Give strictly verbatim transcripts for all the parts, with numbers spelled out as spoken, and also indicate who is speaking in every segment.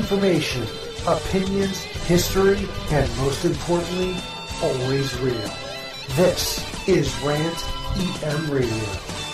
Speaker 1: information, opinions, history, and most importantly, always real. This is Rant E M Radio.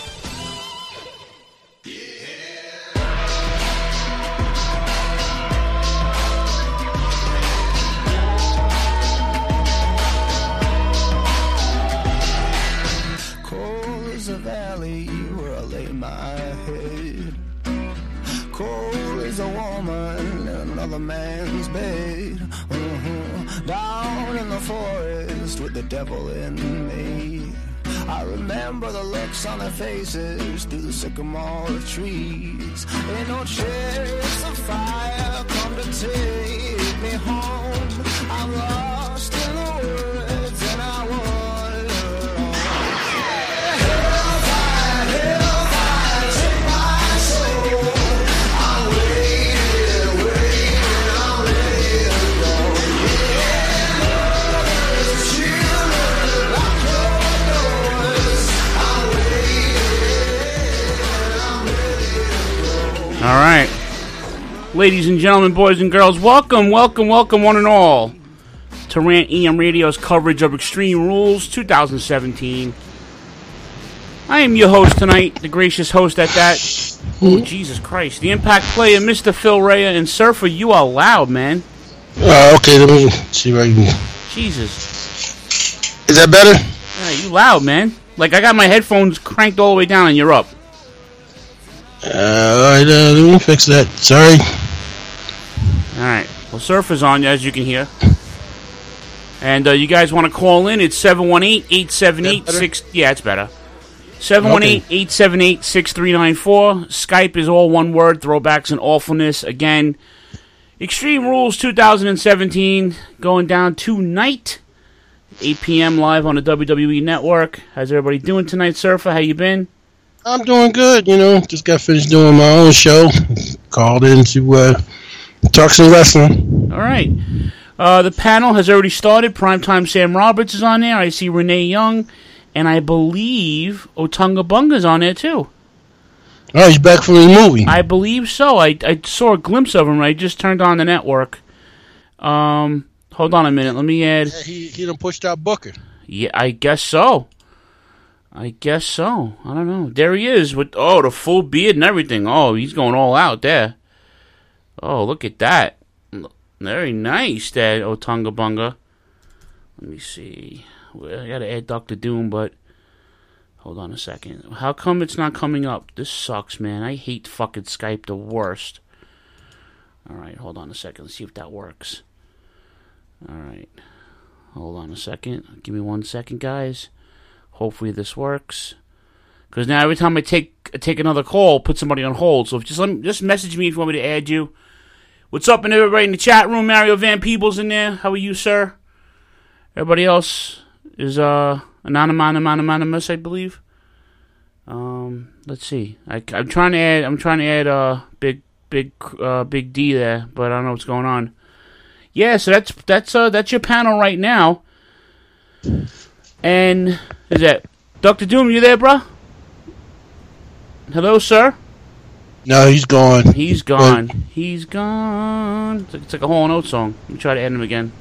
Speaker 2: A valley where I lay my head. Cold as a woman in another man's bed. Uh-huh. Down in the forest with the devil in me. I remember the looks on their faces through the sycamore trees. Ain't no chariots of fire come to take me home. I'm lost in the woods and I wander.
Speaker 3: All right, ladies and gentlemen, boys and girls, welcome, welcome, welcome, one and all, to Rant E M Radio's coverage of Extreme Rules twenty seventeen. I am your host tonight, the gracious host at that. Oh, Jesus Christ. The Impact player, Mister Phil Rea, and Surfer, you are loud, man.
Speaker 4: Uh, okay, let me see right here.
Speaker 3: Jesus.
Speaker 4: Is that better?
Speaker 3: Yeah, you loud, man. Like, I got my headphones cranked all the way down and you're up.
Speaker 4: Uh, alright, uh, let me fix that. Sorry.
Speaker 3: Alright. Well, Surfer's on, as you can hear. And uh, you guys want to call in? It's seven one eight, eight seven eight, six... Yeah, it's better. seven one eight, eight seven eight, six three nine four. Skype is all one word. Throwbacks and awfulness. Again, Extreme Rules twenty seventeen going down tonight. eight p.m. live on the W W E Network. How's everybody doing tonight, Surfer? How you been?
Speaker 4: I'm doing good, you know. Just got finished doing my own show. Called in to uh, talk some wrestling.
Speaker 3: All right. Uh, the panel has already started. Primetime Sam Roberts is on there. I see Renee Young. And I believe Otunga Bunga's on there, too.
Speaker 4: Oh, he's back from the movie.
Speaker 3: I believe so. I, I saw a glimpse of him. I just turned on the network. Um, hold on a minute. Let me add...
Speaker 4: Yeah, he, he done pushed out Booker.
Speaker 3: Yeah, I guess so. I guess so. I don't know. There he is with, oh, the full beard and everything. Oh, he's going all out there. Oh, look at that. Very nice, that Otunga Bunga. Let me see. Well, I gotta add Doctor Doom, but hold on a second. How come it's not coming up? This sucks, man. I hate fucking Skype the worst. Alright, hold on a second. Let's see if that works. Alright. Hold on a second. Give me one second, guys. Hopefully this works. Because now every time I take take another call, put somebody on hold. So if just let me, just message me if you want me to add you. What's up, and everybody in the chat room? Mario Van Peebles in there. How are you, sir? Everybody else is uh anonymous, anonymous, I believe. Um, let's see. I, I'm trying to add. I'm trying to add uh big big uh big D there, but I don't know what's going on. Yeah, so that's that's uh that's your panel right now. And is that Doctor Doom? You there, bro? Hello, sir.
Speaker 4: No, he's gone.
Speaker 3: He's gone. But he's gone. It's like, it's like a Hall and Oates song. Let me try to add him again.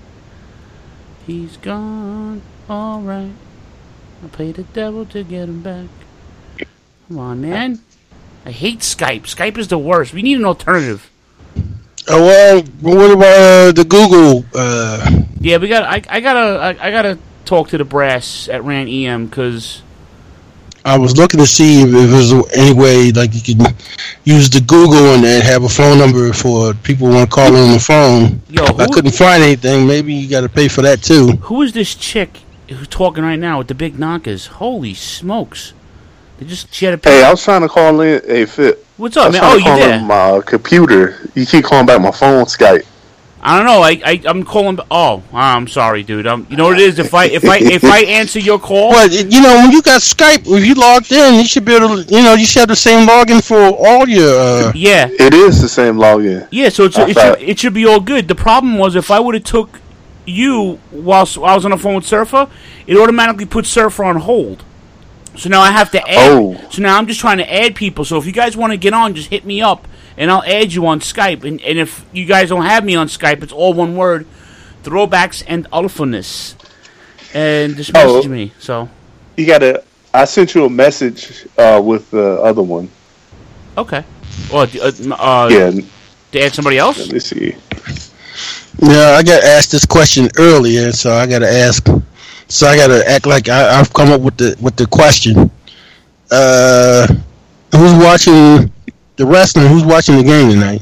Speaker 3: He's gone. All right. I'll pay the devil to get him back. Come on, man. I hate Skype. Skype is the worst. We need an alternative.
Speaker 4: Oh well. What about uh, the Google? Uh...
Speaker 3: Yeah, we got. I, I gotta. I, I gotta talk to the brass at Rant E M because
Speaker 4: I was looking to see if there was any way like you could use the Google and then have a phone number for people who want to call on the phone.
Speaker 3: Yo, who,
Speaker 4: I couldn't find anything. Maybe you got to pay for that too.
Speaker 3: Who is this chick who's talking right now with the big knockers? Holy smokes! They just she had a.
Speaker 5: Hey, I was trying to call in. Hey, Fit.
Speaker 3: What's up, man? Oh, you there?
Speaker 5: My computer. You keep calling back my phone, Skype.
Speaker 3: I don't know. I, I I'm calling. Oh, I'm sorry, dude. I'm. You know what it is? If I if I if I answer your call,
Speaker 4: well, you know, when you got Skype, if you logged in, you should be able to. You know, you should have the same login for all your. Uh...
Speaker 3: Yeah,
Speaker 5: it is the same login.
Speaker 3: Yeah, so it's, it should it should be all good. The problem was if I would have took you whilst I was on the phone with Surfer, it automatically put Surfer on hold. So now I have to add.
Speaker 5: Oh.
Speaker 3: So now I'm just trying to add people. So if you guys want to get on, just hit me up, and I'll add you on Skype. And, and if you guys don't have me on Skype, it's all one word: Throwbacks and Alphaness. And just message
Speaker 5: Oh.
Speaker 3: me. So
Speaker 5: You gotta. I sent you a message uh, with the other one.
Speaker 3: okay. Or uh, uh,
Speaker 5: Yeah.
Speaker 3: to add somebody else.
Speaker 5: Let me see.
Speaker 4: Yeah, I got asked this question earlier, so I got to ask. So I got to act like I, I've come up with the with the question. Uh, who's watching the wrestling? Who's watching the game tonight?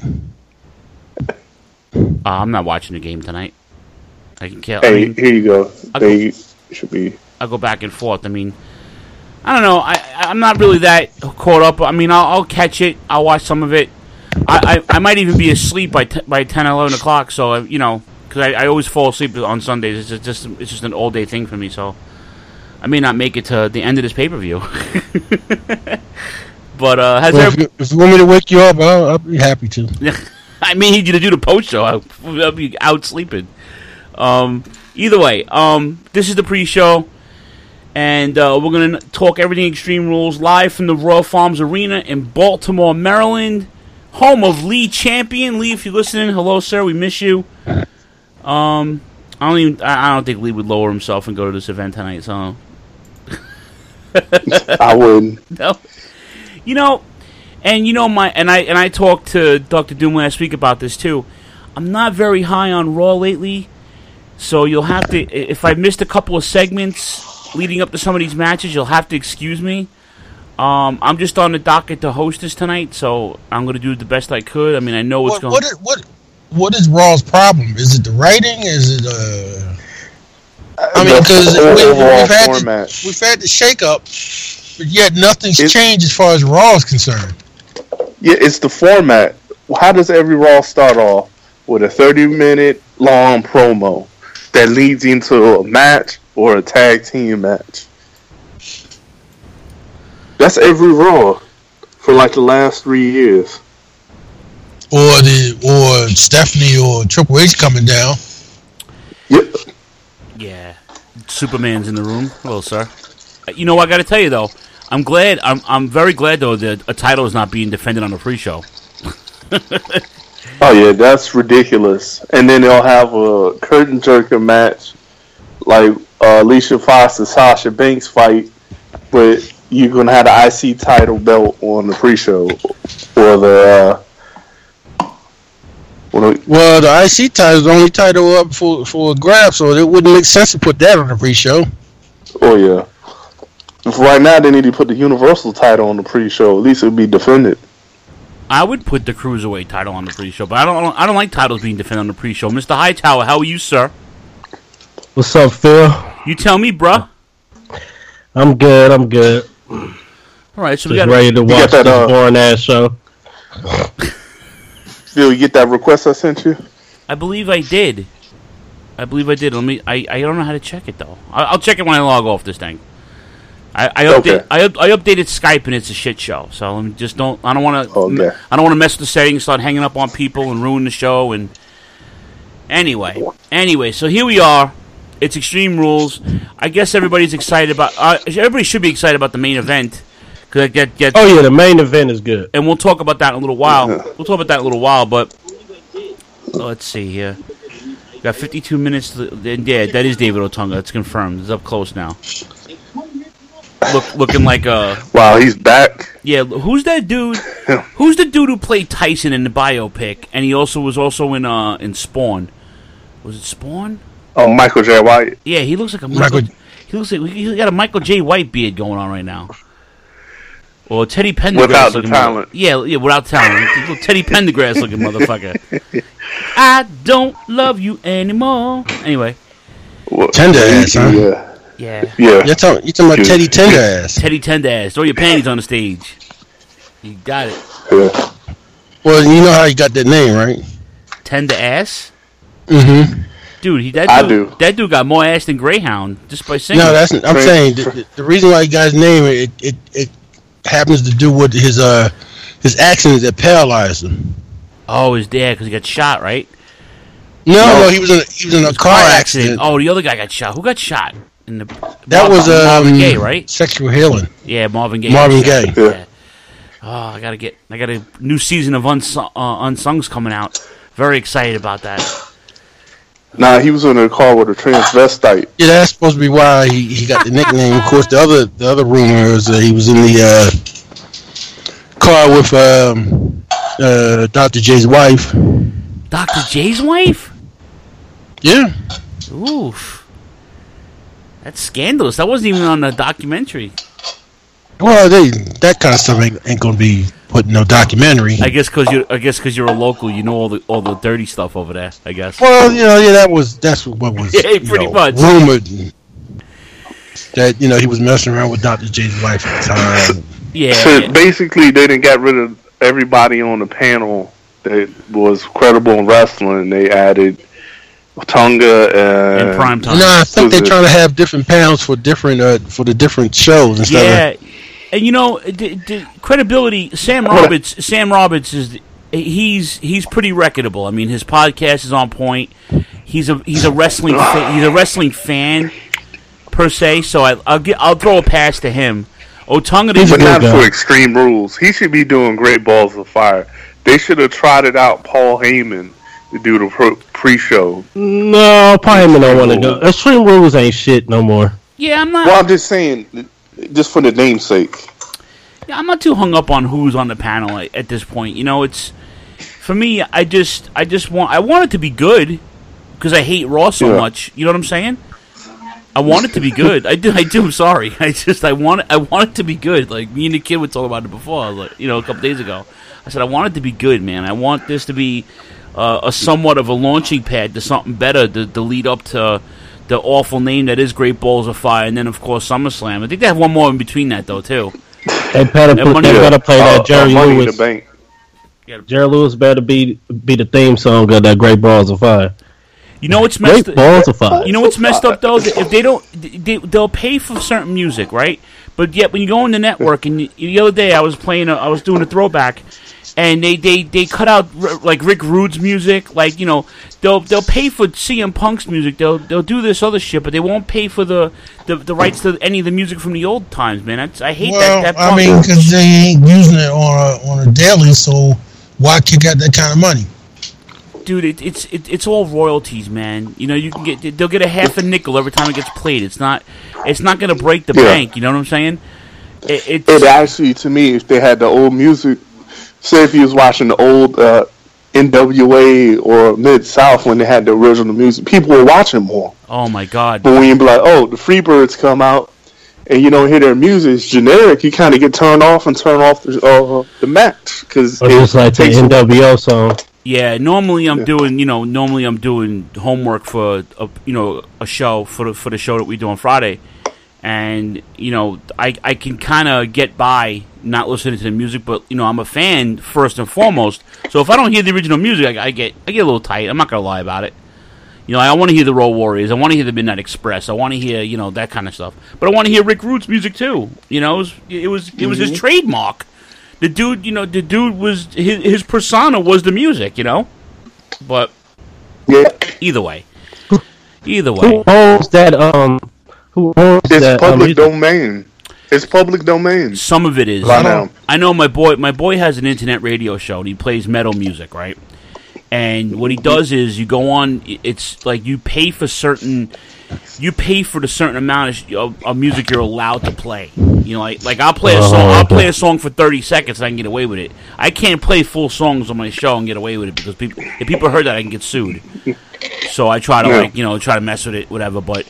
Speaker 3: Uh, I'm not watching the game tonight. I can kill. I
Speaker 5: Hey,
Speaker 3: mean,
Speaker 5: here you go.
Speaker 3: I'll
Speaker 5: They should be.
Speaker 3: I go back and forth. I mean, I don't know. I I'm not really that caught up. I mean, I'll, I'll catch it. I'll watch some of it. I, I, I might even be asleep by t- by ten, eleven o'clock. So uh, you know, because I, I always fall asleep on Sundays. It's just it's just an all day thing for me. So I may not make it to the end of this pay per view. But uh, has
Speaker 4: Well,
Speaker 3: there?
Speaker 4: if, you, if you want me to wake you up, I'll, I'll be happy to.
Speaker 3: I may need you to do the post show. I'll, I'll be out sleeping. Um, either way, um, this is the pre-show, and uh, we're gonna talk everything Extreme Rules live from the Royal Farms Arena in Baltimore, Maryland, home of Lee Champion. Lee, if you're listening, hello, sir. We miss you. Um, I don't even. I, I don't think Lee would lower himself and go to this event tonight. So
Speaker 5: I wouldn't.
Speaker 3: no, you know. And you know my and I and I talked to Doctor Doom last week about this too. I'm not very high on Raw lately, so you'll have to. If I missed a couple of segments leading up to some of these matches, you'll have to excuse me. Um, I'm just on the docket to host this tonight, so I'm going to do the best I could. I mean, I know what's
Speaker 4: What,
Speaker 3: going.
Speaker 4: what, is, what, what is Raw's problem? Is it the writing? Is it uh? I mean,
Speaker 5: The
Speaker 4: because we,
Speaker 5: overall
Speaker 4: we've had
Speaker 5: format.
Speaker 4: the, we've had the shake up, but yet nothing's
Speaker 5: It-
Speaker 4: changed as far as Raw is concerned.
Speaker 5: Yeah, it's the format. How does every Raw start off with a thirty-minute long promo that leads into a match or a tag team match? That's every Raw for like the last three years.
Speaker 4: Or the or Stephanie or Triple H coming down.
Speaker 5: Yep.
Speaker 3: Yeah, Superman's in the room. Hello, sir. Uh, You know, I got to tell you though, I'm glad. I'm I'm very glad though that a title is not being defended on the pre-show.
Speaker 5: Oh yeah, that's ridiculous. And then they'll have a curtain jerker match, like uh, Alicia Fox and Sasha Banks fight, but you're gonna have the I C title belt on the pre-show or the. Uh, well, the-
Speaker 4: Well, the I C title is the only title up for for a grab, so it wouldn't make sense to put that on the pre-show.
Speaker 5: oh yeah. For right now, they need to put the Universal title on the pre-show. At least it would be defended.
Speaker 3: I would put the Cruiserweight title on the pre-show, but I don't. I don't like titles being defended on the pre-show. Mister Hightower, how are you, sir?
Speaker 6: What's up, Phil?
Speaker 3: You tell me, bruh.
Speaker 6: I'm good. I'm good.
Speaker 3: All right, so we
Speaker 6: Just
Speaker 3: got.
Speaker 6: ready to watch
Speaker 5: that,
Speaker 6: this
Speaker 5: uh,
Speaker 6: boring ass show.
Speaker 5: Phil, you get that request I sent you?
Speaker 3: I believe I did. I believe I did. Let me. I, I don't know how to check it though. I, I'll check it when I log off this thing. I I, update,
Speaker 5: Okay.
Speaker 3: I, up- I updated Skype and it's a shit show. So let me just don't. I don't want to.
Speaker 5: Okay.
Speaker 3: I don't want to mess with the settings, start hanging up on people, and ruin the show. And anyway, anyway, so here we are. It's Extreme Rules. I guess everybody's excited about. Uh, everybody should be excited about the main event. Cause I get get.
Speaker 6: Oh yeah, the main event is good.
Speaker 3: And we'll talk about that in a little while. We'll talk about that in a little while, but oh, let's see here. We got fifty-two minutes. To the, yeah, that is David Otunga. It's confirmed. It's up close now. Look, looking like a
Speaker 5: Wow, he's back.
Speaker 3: yeah. Who's that dude? Who's the dude who played Tyson in the biopic? And he also was also in uh in Spawn. Was it Spawn?
Speaker 5: Oh, Michael J. White.
Speaker 3: Yeah, he looks like a Michael.
Speaker 4: Michael-
Speaker 3: He looks like he's got a Michael J. White beard going on right now. Or Teddy Pendergrass
Speaker 5: Without the
Speaker 3: looking
Speaker 5: talent.
Speaker 3: mother- Yeah, yeah, without talent. Little Teddy Pendergrass looking motherfucker. I don't love you anymore. Anyway,
Speaker 5: What-
Speaker 4: Tender ass, huh?
Speaker 5: Yeah.
Speaker 3: yeah.
Speaker 5: Yeah.
Speaker 4: You're talking, you're talking about
Speaker 5: Dude.
Speaker 4: Teddy Tender ass.
Speaker 3: Teddy Tendass. Throw your panties on the stage. You got it.
Speaker 5: Yeah.
Speaker 4: Well, you know how he got that name, right?
Speaker 3: Tender ass?
Speaker 4: Mm-hmm.
Speaker 3: Dude, he that
Speaker 5: I
Speaker 3: dude,
Speaker 5: do.
Speaker 3: that dude got more ass than Greyhound just by singing.
Speaker 4: No, that's I'm
Speaker 5: Tra-
Speaker 4: saying the,
Speaker 5: tra-
Speaker 4: the, the reason why he got his name it it, it happens to do with his uh his accident that paralyzed him.
Speaker 3: Oh, his dad because he got shot, right?
Speaker 4: No,
Speaker 5: No.
Speaker 4: no, he was in a, he was in a car, accident.
Speaker 3: Oh, the other guy got shot. Who got shot? In the
Speaker 4: That
Speaker 3: Mar-
Speaker 4: was um,
Speaker 3: Marvin Gaye, right?
Speaker 4: Sexual healing.
Speaker 3: Yeah, Marvin Gaye.
Speaker 4: Marvin
Speaker 3: got shot.
Speaker 4: Gaye.
Speaker 3: Yeah. Oh, I gotta get. I got a new season of Unsung, uh, Unsung's coming out. Very excited about that.
Speaker 5: Nah, he was in a car with a transvestite.
Speaker 4: Yeah, that's supposed to be why he, he got the nickname. Of course, the other the other rumor is that he was in the uh, car with um, uh, Doctor J's wife.
Speaker 3: Doctor J's wife?
Speaker 4: Yeah.
Speaker 3: Oof. That's scandalous. That wasn't even on the documentary.
Speaker 4: Well, they that kind of stuff ain't, ain't gonna be put in no documentary.
Speaker 3: I guess because you, I guess because you're a local, you know all the all the dirty stuff over there. I guess.
Speaker 4: Well, you know, yeah, that was that's what was
Speaker 3: Yeah,
Speaker 4: you
Speaker 3: pretty
Speaker 4: know,
Speaker 3: much.
Speaker 4: rumored that you know he was messing around with Doctor J's wife at the time.
Speaker 3: Yeah.
Speaker 5: So
Speaker 3: yeah.
Speaker 5: basically, they didn't get rid of everybody on the panel that was credible in wrestling. They added Tonga and
Speaker 3: In prime time.
Speaker 4: No, I think
Speaker 5: Was
Speaker 4: they're
Speaker 5: it-
Speaker 4: trying to have different panels for different uh, for the different shows and stuff.
Speaker 3: Yeah, and you know, the, the credibility. Sam Roberts. Sam Roberts is he's he's pretty reputable. I mean, his podcast is on point. He's a he's a wrestling fa- he's a wrestling fan per se. So I, I'll get I'll throw a pass to him. Otunga,
Speaker 4: He's a
Speaker 5: but
Speaker 4: good
Speaker 5: not
Speaker 4: guy.
Speaker 5: for Extreme Rules. He should be doing Great Balls of Fire. They should have trotted out Paul Heyman to do the pro- pre-show.
Speaker 6: No, probably don't want to go. Extreme Rules ain't shit no more.
Speaker 3: yeah, I'm not.
Speaker 5: Well, I'm just saying, just for the namesake.
Speaker 3: Yeah, I'm not too hung up on who's on the panel at, at this point. You know, it's for me. I just, I just want, I want it to be good because I hate Raw so
Speaker 5: Yeah.
Speaker 3: much. You know what I'm saying? I want it to be good. I do. I do. I'm sorry. I just, I want, it, I want it to be good. Like me and the kid would talk about it before. Like, you know, a couple days ago. I said I want it to be good, man. I want this to be uh, a somewhat of a launching pad to something better to, to lead up to the awful name that is Great Balls of Fire, and then of course SummerSlam. I think they have one more in between that though too.
Speaker 6: They better,
Speaker 3: And
Speaker 6: put,
Speaker 3: money-
Speaker 6: they better play
Speaker 5: Uh,
Speaker 6: that Jerry
Speaker 5: uh, Money in
Speaker 6: Lewis.
Speaker 5: the Bank.
Speaker 6: Jerry Lewis better be be the theme song of that Great Balls of Fire.
Speaker 3: You know what's messed
Speaker 6: Great Balls of Fire.
Speaker 3: You know what's messed up though? That if they don't, they, they'll pay for certain music, right? But yet when you go on the network, and you, the other day I was playing, a, I was doing a throwback, and they, they, they cut out r- like Rick Rude's music, like you know they'll they'll pay for C M Punk's music, they'll they'll do this other shit, but they won't pay for the, the, the rights to any of the music from the old times, man. That's, I hate
Speaker 7: Well,
Speaker 3: that. that
Speaker 7: I
Speaker 3: part.
Speaker 7: mean, because they ain't using it on a, on a daily, so why kick out that kind of money?
Speaker 3: Dude, it, it's it, it's all royalties, man. You know, you can get they'll get a half a nickel every time it gets played. It's not it's not gonna break the
Speaker 5: Yeah.
Speaker 3: bank. You know what I'm saying? It, it's
Speaker 5: It actually, to me, if they had the old music, say if you was watching the old uh, N W A or Mid South when they had the original music, people were watching more.
Speaker 3: oh my god.
Speaker 5: But when you be like, oh, the Freebirds come out, and you don't hear their music, it's generic, you kind of get turned off and turn off the uh, the match because
Speaker 6: Or just like the N W O song.
Speaker 3: Yeah, normally I'm
Speaker 5: Yeah.
Speaker 3: doing, you know, normally I'm doing homework for a, you know, a show for the for the show that we do on Friday, and you know, I I can kind of get by not listening to the music, but you know, I'm a fan first and foremost. So if I don't hear the original music, I, I get I get a little tight. I'm not gonna lie about it. You know, I want to hear the Road Warriors. I want to hear the Midnight Express. I want to hear, you know, that kind of stuff. But I want to hear Rick Rude's music too. You know, it was it was, it was his trademark. The dude, you know, the dude was his, his persona was the music, you know. But
Speaker 5: yeah,
Speaker 3: either way, either
Speaker 6: Who
Speaker 3: way,
Speaker 6: owns that? Um, who owns
Speaker 5: it's
Speaker 6: that? um,
Speaker 5: public
Speaker 6: music?
Speaker 5: domain. It's public domain.
Speaker 3: some of it is.
Speaker 5: Right now.
Speaker 3: I know my boy. My boy has an internet radio show, and he plays metal music, right? And what he does is, you go on. It's like you pay for certain. You pay for the certain amount of, of music you're allowed to play. You know, like like I'll play a
Speaker 6: Oh,
Speaker 3: song. I'll
Speaker 6: okay.
Speaker 3: play a song for thirty seconds, and I can get away with it. I can't play full songs on my show and get away with it because people, if people heard that, I can get sued. So I try to
Speaker 5: Yeah.
Speaker 3: like you know try to mess with it, whatever. But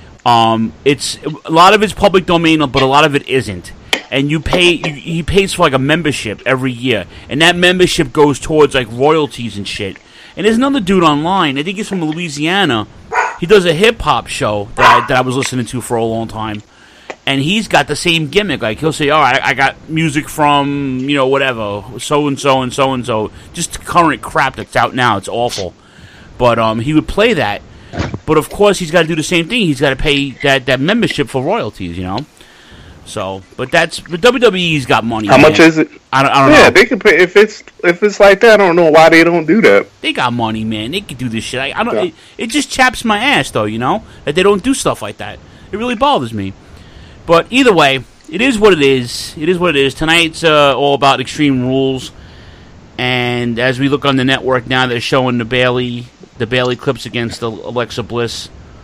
Speaker 3: um, it's a lot of it's public domain, but a lot of it isn't. And you pay, you, he pays for like a membership every year, and that membership goes towards like royalties and shit. And there's another dude online. I think he's from Louisiana. He does a hip hop show that I, that I was listening to for a long time, and he's got the same gimmick. Like he'll say, "Oh, I, I got music from you know whatever, so and so and so and so, just current crap that's out now. It's awful." But um, he would play that. But of course, he's got to do the same thing. He's got to pay that, that membership for royalties, you know. So, but that's but W W E's got money.
Speaker 5: How
Speaker 3: man.
Speaker 5: much is it?
Speaker 3: I don't, I don't
Speaker 5: Yeah,
Speaker 3: know.
Speaker 5: they can pay if it's if it's like that. I don't know why they don't do that.
Speaker 3: They got money, man. They could do this shit. I, I don't.
Speaker 5: Yeah.
Speaker 3: It, it just chaps my ass, though. You know that they don't do stuff like that. It really bothers me. But either way, it is what it is. It is what it is. Tonight's uh, all about Extreme Rules, and as we look on the network now, they're showing the Bayley, the Bayley clips against Alexa Bliss.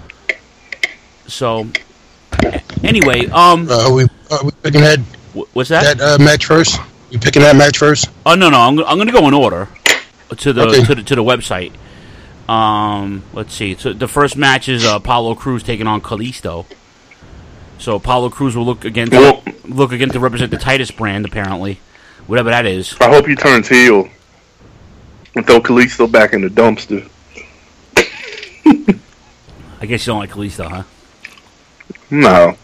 Speaker 3: So, anyway, um,
Speaker 4: uh, we are we picking that?
Speaker 3: What's that?
Speaker 4: That uh, match first? You picking that match first?
Speaker 3: Oh no, no, I'm I'm going to go in order to the
Speaker 4: okay.
Speaker 3: to the to the website. Um, let's see. So the first match is uh, Apollo Crews taking on Kalisto. So Apollo Crews will look again to,
Speaker 5: well,
Speaker 3: look again to represent the Titus brand, apparently, whatever that is.
Speaker 5: I hope he turns heel and throw Kalisto back in the dumpster.
Speaker 3: I guess you don't like Kalisto, huh?
Speaker 5: No.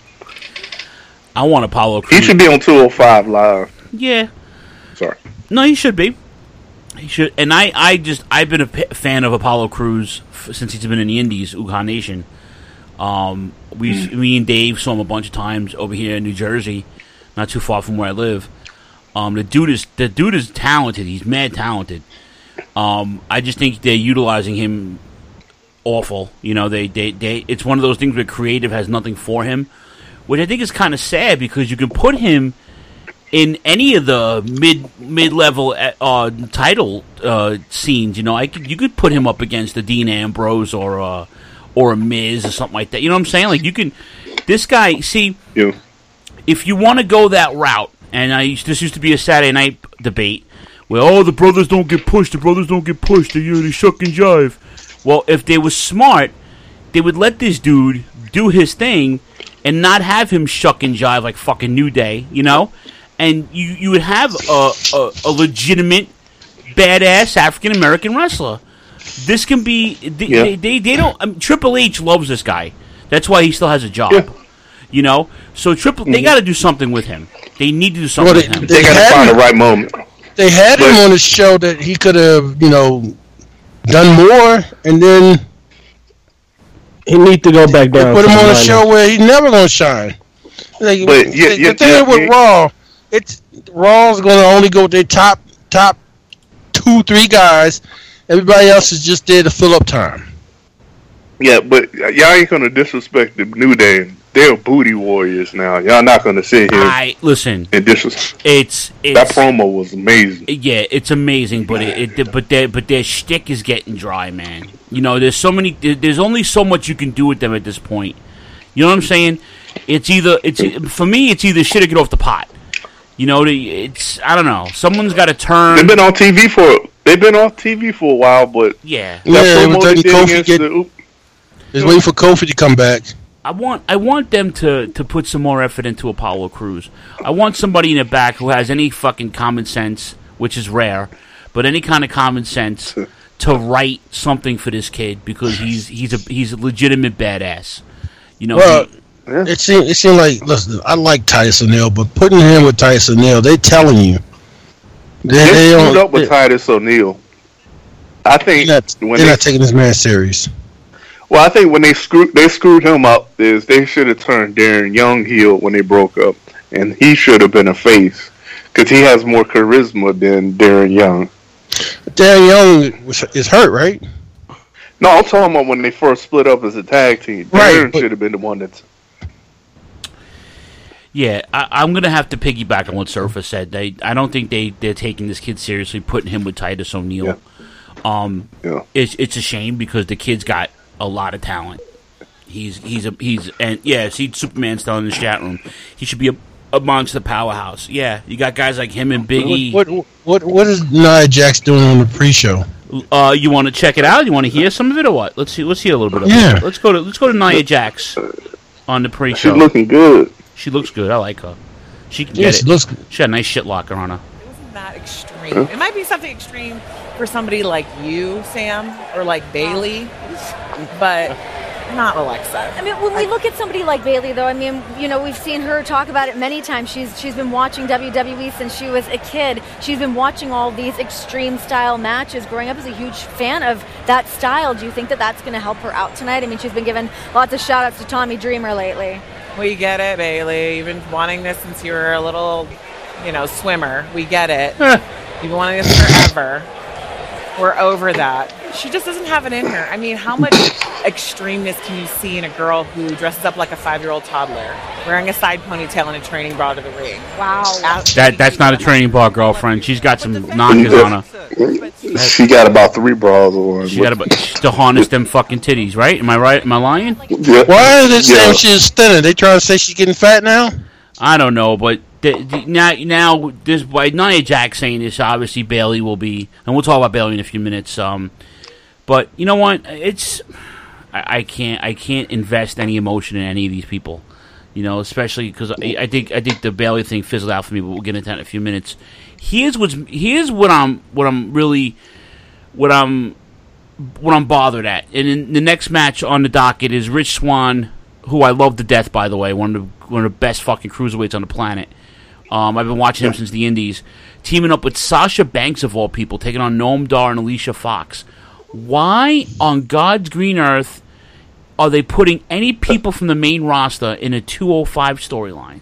Speaker 3: I want Apollo Crews.
Speaker 5: He should be on two oh five Live.
Speaker 3: Yeah.
Speaker 5: Sorry.
Speaker 3: No, he should be. He should. And I, I just, I've been a p- fan of Apollo Crews f- since he's been in the Indies, Uhaa Nation. Um, we, mm. me and Dave saw him a bunch of times over here in New Jersey, not too far from where I live. Um, the dude is, the dude is talented. He's mad talented. Um, I just think they're utilizing him awful. You know, they, they, they, it's one of those things where creative has nothing for him, which I think is kind of sad because you can put him in any of the mid mid level uh, title uh, scenes. You know, I could, you could put him up against the Dean Ambrose or uh, or a Miz or something like that. You know what I'm saying? Like you can, this guy. See,
Speaker 5: yeah.
Speaker 3: If you want to go that route, and I used, this used to be a Saturday night debate where oh the brothers don't get pushed, the brothers don't get pushed, they they shuck and jive. Well, if they were smart, they would let this dude do his thing and not have him shuck and jive like fucking New Day, you know? And you, you would have a, a, a legitimate, badass African-American wrestler. This can be... They,
Speaker 5: yeah.
Speaker 3: they, they, they don't... I mean, Triple H loves this guy. That's why he still has a job.
Speaker 5: Yeah.
Speaker 3: You know? So Triple... Mm-hmm. They got to do something with him. They need to do something
Speaker 4: well, they,
Speaker 3: with him.
Speaker 5: They, they got to find the right moment.
Speaker 4: They had
Speaker 5: but,
Speaker 4: him on the show that he could have, you know... done more, and then
Speaker 6: he need to go back down.
Speaker 4: Put him on a show where he's never gonna shine. Like,
Speaker 5: but yeah,
Speaker 4: the,
Speaker 5: yeah,
Speaker 4: the thing
Speaker 5: yeah,
Speaker 4: with
Speaker 5: yeah.
Speaker 4: Raw, it's Raw's gonna only go with their top top two, three guys. Everybody else is just there to fill up time.
Speaker 5: Yeah, but y'all ain't gonna disrespect the New Day. They're booty warriors now. Y'all not gonna sit here.
Speaker 3: I listen.
Speaker 5: And disrespect.
Speaker 3: It's, it's
Speaker 5: that promo was amazing.
Speaker 3: Yeah, it's amazing, but it, it but their but their shtick is getting dry, man. You know, there's so many. There's only so much you can do with them at this point. You know what I'm saying? It's either it's for me. It's either shit or get off the pot. You know, it's I don't know. Someone's got to turn.
Speaker 5: They've been on T V for they've been on T V for a while, but
Speaker 3: yeah,
Speaker 4: yeah. Kofi get, the, just waiting for Kofi to come back.
Speaker 3: I want I want them to, to put some more effort into Apollo Crews. I want somebody in the back who has any fucking common sense, which is rare, but any kind of common sense to write something for this kid because he's he's a he's a legitimate badass. You know.
Speaker 4: Well,
Speaker 3: he,
Speaker 4: yeah. it seemed it seemed like listen, I like Titus O'Neil, but putting him with Titus O'Neil, they telling you
Speaker 5: they, they, they screwed up with they, Titus O'Neil. I think
Speaker 4: they're not,
Speaker 5: when
Speaker 4: they're
Speaker 5: they,
Speaker 4: not taking this man serious.
Speaker 5: Well, I think when they screwed they screwed him up is they should have turned Darren Young heel when they broke up, and he should have been a face because he has more charisma than Darren Young.
Speaker 4: Darren Young was, is hurt, right?
Speaker 5: No, I'm talking about when they first split up as a tag team. Darren right, should have been the one that's.
Speaker 3: Yeah, I, I'm gonna have to piggyback on what Surfa said. They, I don't think they they're taking this kid seriously, putting him with Titus O'Neil.
Speaker 5: Yeah.
Speaker 3: Um,
Speaker 5: yeah.
Speaker 3: It's it's a shame because the kid's got a lot of talent. He's he's a he's and yeah, see Superman's telling in the chat room he should be a, amongst the powerhouse. Yeah, you got guys like him and Big E.
Speaker 4: What what what, what is Nia Jax doing on the pre-show?
Speaker 3: Uh, you want to check it out? You want to hear some of it or what? Let's see. Let's hear a little bit of
Speaker 4: yeah.
Speaker 3: it. Let's go to let's go to Nia Jax on the pre-show.
Speaker 5: She's looking good.
Speaker 3: She looks good. I like her. She can
Speaker 4: yeah,
Speaker 3: get
Speaker 4: she
Speaker 3: it.
Speaker 4: Looks good.
Speaker 3: She got a nice shit locker on her.
Speaker 8: It wasn't that extreme. Huh? It might be something extreme for somebody like you, Sam, or like Bayley, but not Alexa.
Speaker 9: I mean, when we look at somebody like Bayley, though, I mean, you know, we've seen her talk about it many times. She's she's been watching W W E since she was a kid. She's been watching all these extreme style matches. Growing up as a huge fan of that style, do you think that that's going to help her out tonight? I mean, she's been given lots of shout outs to Tommy Dreamer lately.
Speaker 8: We get it, Bayley. You've been wanting this since you were a little, you know, swimmer. We get it. You've been wanting this forever. We're over that. she just doesn't have it in her. I mean, how much extremeness can you see in a girl who dresses up like a five-year-old toddler, wearing a side ponytail and a training bra to the ring?
Speaker 9: Wow.
Speaker 3: That that's not a training bra, girlfriend. She's got some knockers on her.
Speaker 5: She got about three bras on.
Speaker 3: She got about to harness them fucking titties, right? Am I right? Am I lying?
Speaker 5: Yeah.
Speaker 4: Why is it
Speaker 5: Yeah.
Speaker 4: saying she's thinner? They trying to say she's getting fat now?
Speaker 3: I don't know, but the, the, now now this by Nia Jax saying this, obviously Bayley will be, and we'll talk about Bayley in a few minutes. Um, but you know what? It's I, I can't I can't invest any emotion in any of these people. You know, especially because I, I think I think the Bayley thing fizzled out for me, but we'll get into that in a few minutes. Here's what's here's what I'm what I'm really what I'm what I'm bothered at. And in the next match on the docket is Rich Swann, who I love to death, by the way, one of the one of the best fucking cruiserweights on the planet. Um, I've been watching him since the Indies, teaming up with Sasha Banks of all people, taking on Noam Dar and Alicia Fox. Why on God's green earth are they putting any people from the main roster in a two oh five storyline?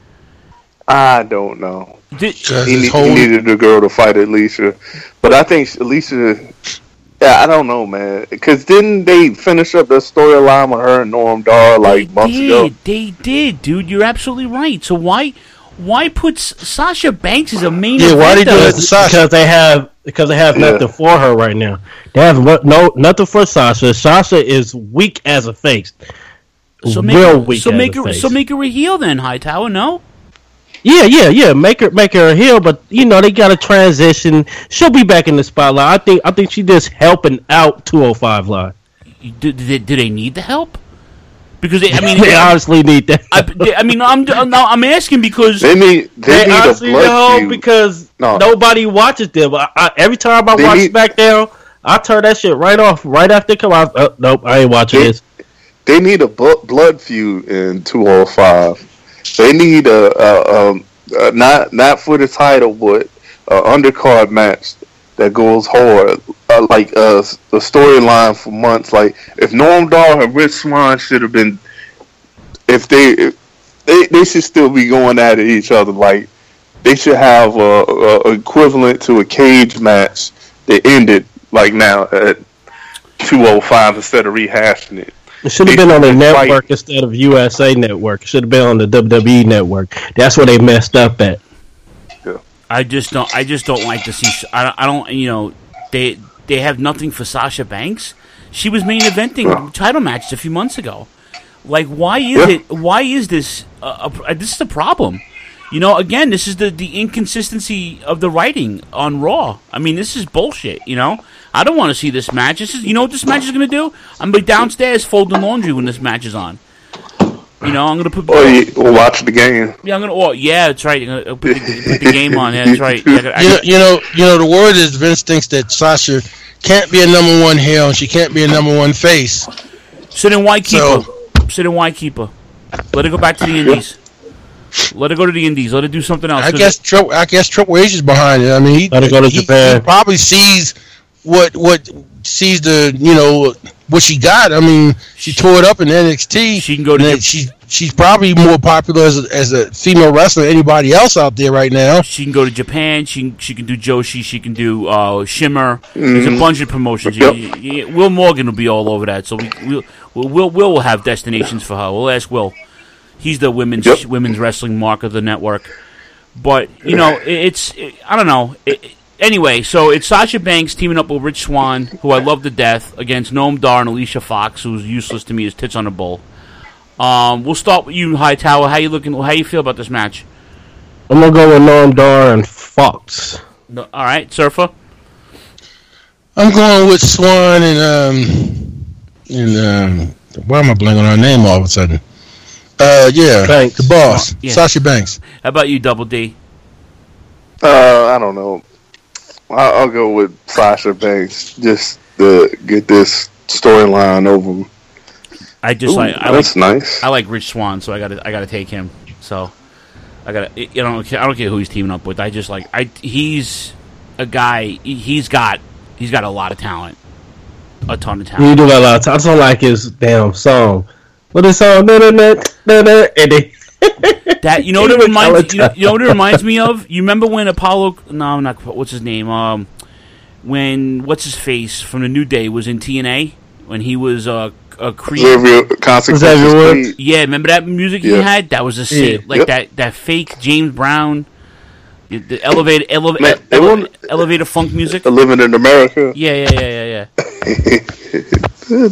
Speaker 5: I don't know.
Speaker 3: Did,
Speaker 5: He, need, he needed the girl to fight Alicia, but I think Alicia. Yeah, I don't know, man. Because didn't they finish up the storyline with her and Noam Dar like
Speaker 3: they
Speaker 5: months
Speaker 3: did,
Speaker 5: ago?
Speaker 3: They did, dude. You're absolutely right. So why, why put S- Sasha Banks as a main?
Speaker 4: Yeah, why they do
Speaker 3: eventer?
Speaker 4: it to Sasha?
Speaker 6: Because they have because they have
Speaker 5: Yeah.
Speaker 6: nothing for her right now. They have no, no nothing for Sasha. Sasha is weak as a face.
Speaker 3: So make
Speaker 6: Real
Speaker 3: her,
Speaker 6: weak
Speaker 3: so
Speaker 6: as
Speaker 3: make
Speaker 6: a
Speaker 3: her,
Speaker 6: face.
Speaker 3: so make her a heel then, Hightower. No.
Speaker 6: Yeah, yeah, yeah. Make her, make her a heel, but you know they got to transition. She'll be back in the spotlight. I think, I think she just helping out two oh five Live.
Speaker 3: Do, do, they, do they need the help? Because they, I mean,
Speaker 6: They honestly need that.
Speaker 3: I, they- I mean, I'm now I'm asking because
Speaker 5: They need they,
Speaker 6: They
Speaker 5: need a
Speaker 6: honestly
Speaker 5: blood
Speaker 6: know
Speaker 5: feud.
Speaker 6: because
Speaker 5: No.
Speaker 6: nobody watches them. I, I, every time I
Speaker 5: They
Speaker 6: watch
Speaker 5: need-
Speaker 6: SmackDown, I turn that shit right off right after it come out. Oh, nope, I ain't watching
Speaker 5: They-
Speaker 6: this.
Speaker 5: They need a bu- blood feud in two oh five. They need a, a, um uh, not not for the title, but an undercard match that goes hard, uh, like uh, a storyline for months. Like if Noam Dar and Rich Swann should have been, if they, if they they should still be going at it each other. Like they should have a, a equivalent to a cage match that ended like now at two oh five instead of rehashing it.
Speaker 6: It should have
Speaker 5: They
Speaker 6: been on the
Speaker 5: should've been
Speaker 6: network
Speaker 5: fighting.
Speaker 6: instead of U S A Network. It should have been on the W W E Network. That's where they messed up at.
Speaker 3: I just don't. I just don't like to see. I don't, I don't. You know, they they have nothing for Sasha Banks. She was main eventing title matches a few months ago. Like, why is
Speaker 5: Yeah.
Speaker 3: it? Why is this? Uh, a, this is a problem. You know, again, this is the the inconsistency of the writing on Raw. I mean, this is bullshit. You know, I don't want to see this match. This is. You know what this match is going to do? I'm gonna be downstairs folding laundry when this match is on. You know, I'm gonna put.
Speaker 5: Or you or watch the game.
Speaker 3: Yeah, I'm gonna. Oh, yeah, that's right. I'm gonna put the, put the game on. Yeah, that's right. Yeah, I gotta- I
Speaker 4: You know,
Speaker 3: gotta-
Speaker 4: you know, you know. The word is Vince thinks that Sasha can't be a number one heel and she can't be a number one face.
Speaker 3: So then why keep
Speaker 4: So-
Speaker 3: her? So then why keep her? Let her go back to the Indies. Let her go to the Indies. Let her do something else.
Speaker 4: I
Speaker 3: 'Cause
Speaker 4: guess Tri- I guess Triple H is behind it. I mean, he,
Speaker 6: Let her go to
Speaker 4: he,
Speaker 6: Japan.
Speaker 4: he probably sees what what sees the you know what she got. I mean, she tore it up in N X T.
Speaker 3: She can go to
Speaker 4: and then
Speaker 3: Jap-
Speaker 4: she she's probably more popular as a, as a female wrestler than anybody else out there right now.
Speaker 3: She can go to Japan. She can, she can do Joshi. She can do uh, Shimmer. There's a bunch of promotions.
Speaker 5: Yep.
Speaker 3: Y- y- y- Will Morgan will be all over that. So we we'll, we'll, Will Will will have destinations for her. We'll ask Will. He's the women's
Speaker 5: Yep.
Speaker 3: women's wrestling mark of the network. But you know, it, it's it, I don't know. It, it- anyway, so it's Sasha Banks teaming up with Rich Swann, who I love to death, against Noam Dar and Alicia Fox, who's useless to me as tits on a bull. Um, we'll start with you, Hightower. How you looking? How you feel about this match?
Speaker 6: I'm gonna go with Noam Dar and Fox.
Speaker 3: No, all right, Surfer.
Speaker 4: I'm going with Swan and um and um why am I blanking on her name all of a sudden? Uh, yeah,
Speaker 6: Banks.
Speaker 4: the boss,
Speaker 3: Yeah.
Speaker 4: Sasha Banks.
Speaker 3: How about you, Double D?
Speaker 5: Uh, I don't know. I'll, I'll go with Sasha Banks just to get this storyline over.
Speaker 3: I just
Speaker 5: Ooh,
Speaker 3: like I like
Speaker 5: that's nice.
Speaker 3: I like Rich Swann, so I got to I got to take him. So I got to you know I don't care who he's teaming up with. I just like I he's a guy. he- He's got he's got a lot of talent, a ton of
Speaker 6: You
Speaker 3: talent.
Speaker 6: do got a lot of time. I just don't like his damn song. What is song? Da, da, da, da, da, and they-
Speaker 3: That you know what it
Speaker 6: Even
Speaker 3: reminds you know,
Speaker 6: Peloton.
Speaker 3: you know what it reminds me of. You remember when Apollo? No, not what's his name. Um, when what's his face from the New Day was in T N A when he was uh, a Creed.
Speaker 5: Xavier, Consequences Creed.
Speaker 3: Yeah, remember that music
Speaker 5: Yeah.
Speaker 3: he had? That was a same,
Speaker 5: Yeah.
Speaker 3: like
Speaker 5: Yep.
Speaker 3: that that fake James Brown, the, the elevator eleva-
Speaker 5: Man, they
Speaker 3: ele-
Speaker 5: won't-
Speaker 3: elevator funk music.
Speaker 5: Living in America.
Speaker 3: Yeah, yeah, yeah, yeah, yeah.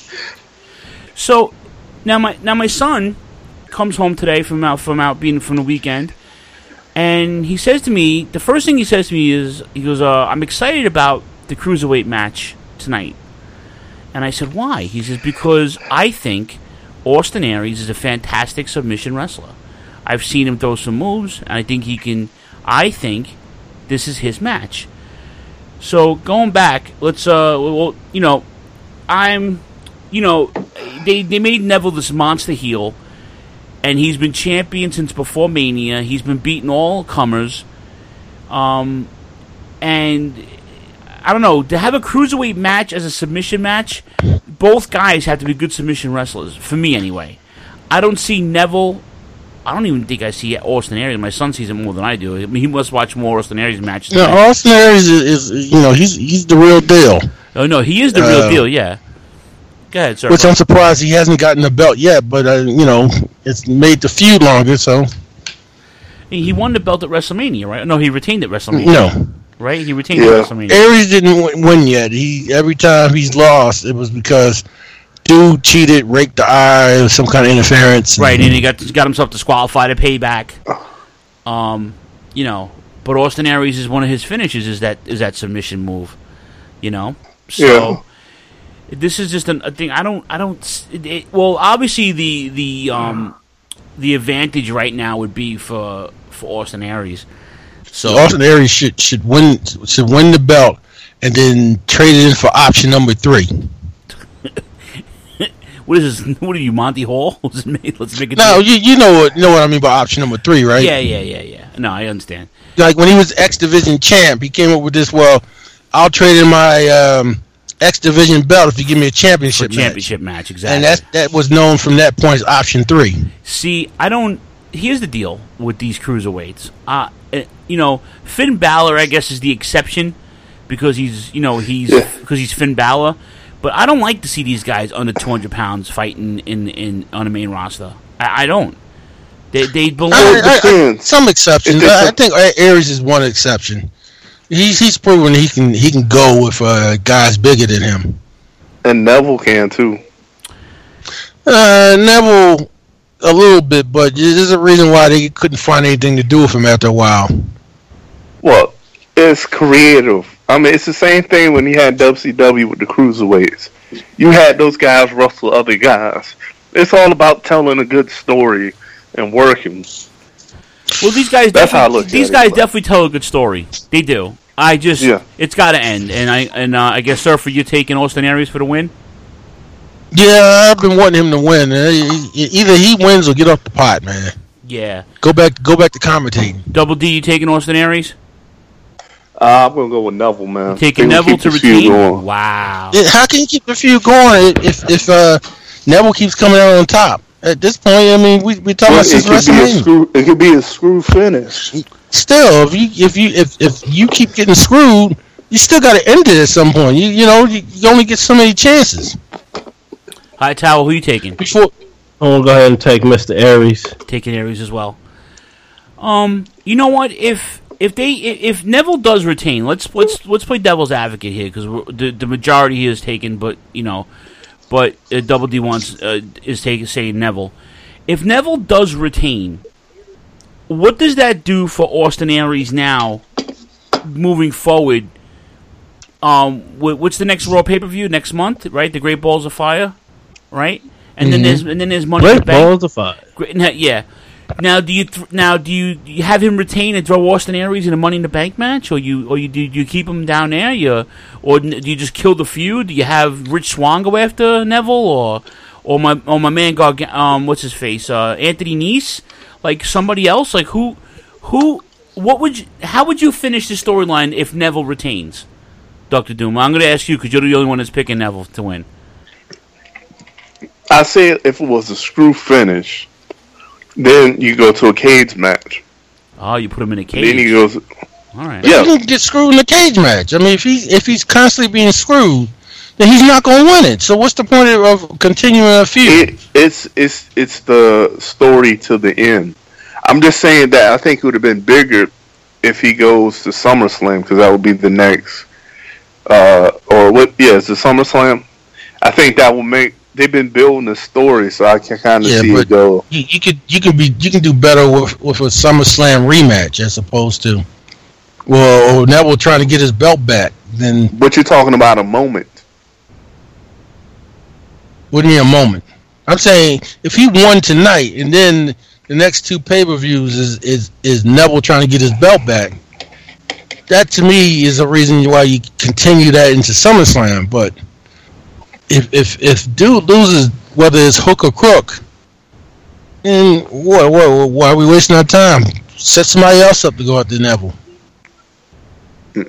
Speaker 3: So now my now my son comes home today from out from out being from the weekend, and he says to me, the first thing he says to me is, he goes, uh, "I'm excited about the cruiserweight match tonight." And I said, "Why?" He says, "Because I think Austin Aries is a fantastic submission wrestler. I've seen him throw some moves, and I think he can. I think this is his match." So going back, let's uh, well, you know, I'm, you know, they they made Neville this monster heel, and he's been champion since before Mania. He's been beating all comers, um, and I don't know, to have a cruiserweight match as a submission match, both guys have to be good submission wrestlers for me anyway. I don't see Neville. I don't even think I see Austin Aries. My son sees it more than I do. I mean, he must watch more Austin Aries matches.
Speaker 4: No,
Speaker 3: than I do.
Speaker 4: Austin Aries is, is, you know, he's he's the real deal.
Speaker 3: Oh no, he is the real
Speaker 4: Uh,
Speaker 3: deal. Yeah. Go ahead, sir.
Speaker 4: Which I'm surprised he hasn't gotten the belt yet, but uh, you know, it's made the feud longer. So
Speaker 3: He he won the belt at WrestleMania, right? No, he retained at WrestleMania.
Speaker 4: no,
Speaker 3: Right? He retained it at WrestleMania.
Speaker 4: Aries didn't win, win yet. He every time he's lost, it was because dude cheated, raked the eye, or some kind of interference.
Speaker 3: Right, and he got got himself disqualified at Payback. Um, you know, but Austin Aries is one of his finishes is that is that submission move. You know, so
Speaker 5: Yeah.
Speaker 3: this is just an, a thing. I don't. I don't. s- It, it- well, obviously the the um the advantage right now would be for for Austin Aries. So
Speaker 4: Austin Aries should should win should win the belt and then trade it in for option number three.
Speaker 3: what is this? What are you, Monty Hall? Let's make let's make it.
Speaker 4: No, you you know what you know what I mean by option number three, right?
Speaker 3: Yeah, yeah, yeah, yeah. No, I understand.
Speaker 4: Like when he was X Division champ, he came up with this. Well, I'll trade in my um, X Division belt if you give me a championship,
Speaker 3: For championship match, exactly.
Speaker 4: And that that was known from that point as option three.
Speaker 3: See, I don't. Here's the deal with these cruiserweights. Uh, eh, you know, Finn Balor, I guess, is the exception because he's, you know, he's because he's Finn Balor. But I don't like to see these guys under two hundred pounds fighting in, in on the main roster. I, I don't. They they belong.
Speaker 4: I- I- I- some exceptions. I, I think Aries is one exception. He's he's proven he can he can go with uh, guys bigger than him.
Speaker 5: And Neville can too.
Speaker 4: Uh, Neville, a little bit, but there's a reason why they couldn't find anything to do with him after a while.
Speaker 5: Well, it's creative. I mean, it's the same thing when you had W C W with the cruiserweights. You had those guys wrestle other guys. It's all about telling a good story and working.
Speaker 3: Well, these guys
Speaker 5: That's how I
Speaker 3: definitely,
Speaker 5: look
Speaker 3: these
Speaker 5: at it,
Speaker 3: guys
Speaker 5: but-
Speaker 3: definitely tell a good story. They do. I just
Speaker 5: Yeah.
Speaker 3: it's got to end, and I and uh, I guess Surfer, you're taking Austin Aries for the win.
Speaker 4: Yeah, I've been wanting him to win. Uh, e- e- Either he wins or get off the pot, man.
Speaker 3: Yeah.
Speaker 4: Go back, go back to commentating.
Speaker 3: Double D, you taking Austin Aries?
Speaker 5: Uh, I'm gonna go with Neville, man.
Speaker 3: Taking
Speaker 5: They will
Speaker 3: Neville
Speaker 5: keep
Speaker 3: to
Speaker 5: the feud
Speaker 3: retain?
Speaker 5: going.
Speaker 3: Wow.
Speaker 4: Yeah, how can you keep the feud going if if uh, Neville keeps coming out on top? At this point, I mean, we we talking
Speaker 5: Well,
Speaker 4: about
Speaker 5: it
Speaker 4: since
Speaker 5: could be a
Speaker 4: WrestleMania.
Speaker 5: screw. It could be a screw finish.
Speaker 4: Still, if you if you if, if you keep getting screwed, you still got to end it at some point. You you know you, you only get so many chances.
Speaker 3: High Tower, who you taking?
Speaker 4: Before
Speaker 6: I'm gonna go ahead and take Mister Aries.
Speaker 3: Taking Aries as well. Um, you know what? If if they if Neville does retain, let's let's let's play devil's advocate here because the the majority here is taken, but you know, but uh, Double D wants uh, is taking saying Neville. If Neville does retain, what does that do for Austin Aries now, moving forward? Um, wh- what's the next Raw pay per view next month? Right, the Great Balls of Fire, right? And then
Speaker 6: Mhm.
Speaker 3: there's and then there's Money in the
Speaker 6: Great
Speaker 3: Bank.
Speaker 6: Balls of Fire.
Speaker 3: Great, now- yeah. Now, do you th- now do you, you have him retain and throw Austin Aries in a Money in the Bank match, or you or you do you keep him down there? You or n- do you just kill the feud? Do you have Rich Swann go after Neville, or or my or my man Garg- um what's his face uh, Anthony Nese, like somebody else? Like who who what would you, how would you finish the storyline if Neville retains? Doctor Doom, I'm going to ask you because you're the only one that's picking Neville to win.
Speaker 5: I said if it was a screw finish, then you go to a cage match.
Speaker 3: Oh, you put him in a cage.
Speaker 5: Then he goes,
Speaker 3: All right.
Speaker 5: Yeah.
Speaker 4: He can get screwed in the cage match. I mean, if he if he's constantly being screwed, then he's not going to win it. So what's the point of continuing a feud?
Speaker 5: It, it's it's it's the story to the end. I'm just saying that I think it would have been bigger if he goes to SummerSlam, because that would be the next. Uh, or what? Yeah, it's the SummerSlam. I think that will make. They've been building a story, so I can kind of
Speaker 4: Yeah,
Speaker 5: see
Speaker 4: but
Speaker 5: it go.
Speaker 4: You, you could you could be you can do better with with a SummerSlam rematch as opposed to well Neville trying to get his belt back. Then
Speaker 5: But you're talking about a moment.
Speaker 4: what do you mean a moment? I'm saying if he won tonight and then the next two pay per views is, is is Neville trying to get his belt back. That to me is a reason why you continue that into SummerSlam. But if if if dude loses, whether it's hook or crook, then what, what, why are we wasting our time? Set somebody else up to go after Neville.
Speaker 3: All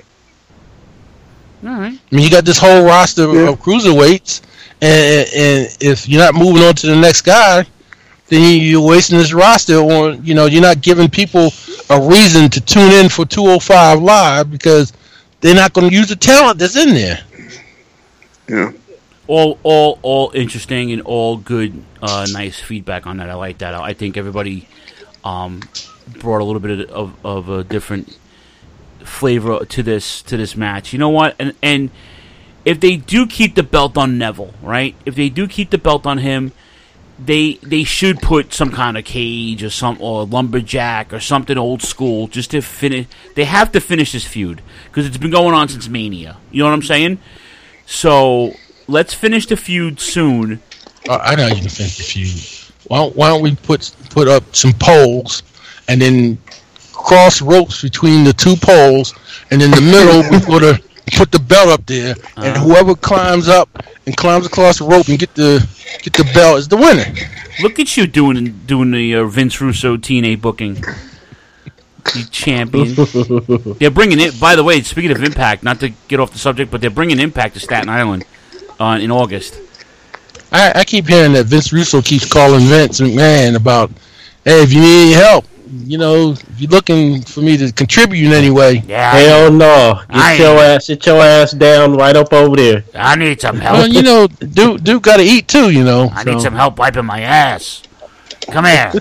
Speaker 3: right.
Speaker 4: I mean, you got this whole roster
Speaker 5: Yeah.
Speaker 4: of cruiserweights, and, and if you're not moving on to the next guy, then you're wasting this roster. Or you know, you're not giving people a reason to tune in for two oh five Live because they're not going to use the talent that's in there.
Speaker 5: Yeah.
Speaker 3: All, all, all interesting and all good, uh, nice feedback on that. I like that. I think everybody um, brought a little bit of, of a different flavor to this to this match. You know what? And and if they do keep the belt on Neville, right? If they do keep the belt on him, they they should put some kind of cage or some or lumberjack or something old school just to finish. They have to finish this feud because it's been going on since Mania. You know what I'm saying? So let's finish the feud soon.
Speaker 4: Uh, I know you can finish the feud. Why don't, why don't we put put up some poles and then cross ropes between the two poles, and in the middle we put a put the belt up there, and
Speaker 3: Uh-huh.
Speaker 4: whoever climbs up and climbs across the rope and get the get the belt is the winner.
Speaker 3: Look at you doing doing the uh, Vince Russo T N A booking. You champion. They're bringing it. By the way, speaking of Impact, not to get off the subject, but they're bringing Impact to Staten Island uh, in August.
Speaker 4: I, I keep hearing that Vince Russo keeps calling Vince McMahon about, hey, if you need any help, you know, if you're looking for me to contribute in any way.
Speaker 3: Yeah,
Speaker 6: Hell no!
Speaker 3: I
Speaker 6: Get your
Speaker 3: ain't-
Speaker 6: ass, sit your ass down right up over there.
Speaker 3: I need some help.
Speaker 4: Well, you know, dude, dude got to eat too, you know.
Speaker 3: I
Speaker 4: so.
Speaker 3: need some help wiping my ass. Come here.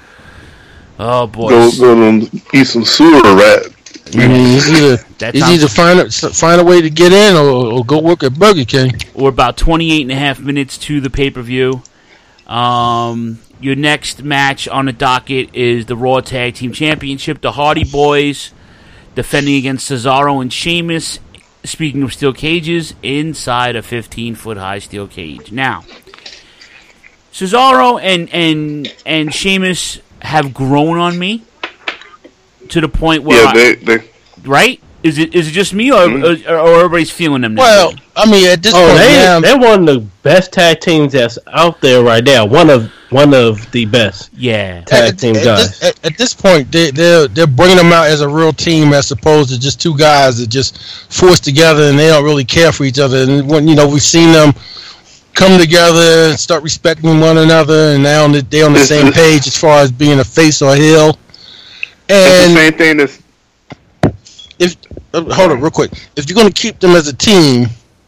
Speaker 3: Oh boy.
Speaker 5: Go, go to eat some sewer rat.
Speaker 4: I mean, it's either,
Speaker 3: That
Speaker 4: it's
Speaker 3: sounds-
Speaker 4: either find a, find a way to get in or, or go work at Burger King.
Speaker 3: We're about twenty-eight and a half minutes to the pay-per-view. Um, your next match on the docket is the Raw Tag Team Championship. The Hardy Boys defending against Cesaro and Sheamus. Speaking of steel cages, inside a fifteen-foot high steel cage. Now, Cesaro and and and Sheamus have grown on me to the point where
Speaker 5: Yeah,
Speaker 3: I-
Speaker 5: they, they
Speaker 3: right? Is it is it just me or,
Speaker 5: Mhm.
Speaker 3: or, or everybody's feeling them now?
Speaker 4: Well, I mean, at this
Speaker 6: Oh,
Speaker 4: point
Speaker 6: they
Speaker 4: now,
Speaker 6: they're one of the best tag teams that's out there right now. One of one of the best
Speaker 3: yeah.
Speaker 6: tag
Speaker 4: at,
Speaker 6: team
Speaker 4: at
Speaker 6: guys.
Speaker 4: This, at, at this point, they, they're they're bringing them out as a real team as opposed to just two guys that just forced together and they don't really care for each other. And when you know we've seen them come together and start respecting one another, and now they're on the
Speaker 5: This
Speaker 4: same
Speaker 5: is-
Speaker 4: page as far as being a face or a heel.
Speaker 5: it's the
Speaker 4: And
Speaker 5: same thing that's
Speaker 4: if uh, hold on real quick, if you're going to keep them as a team,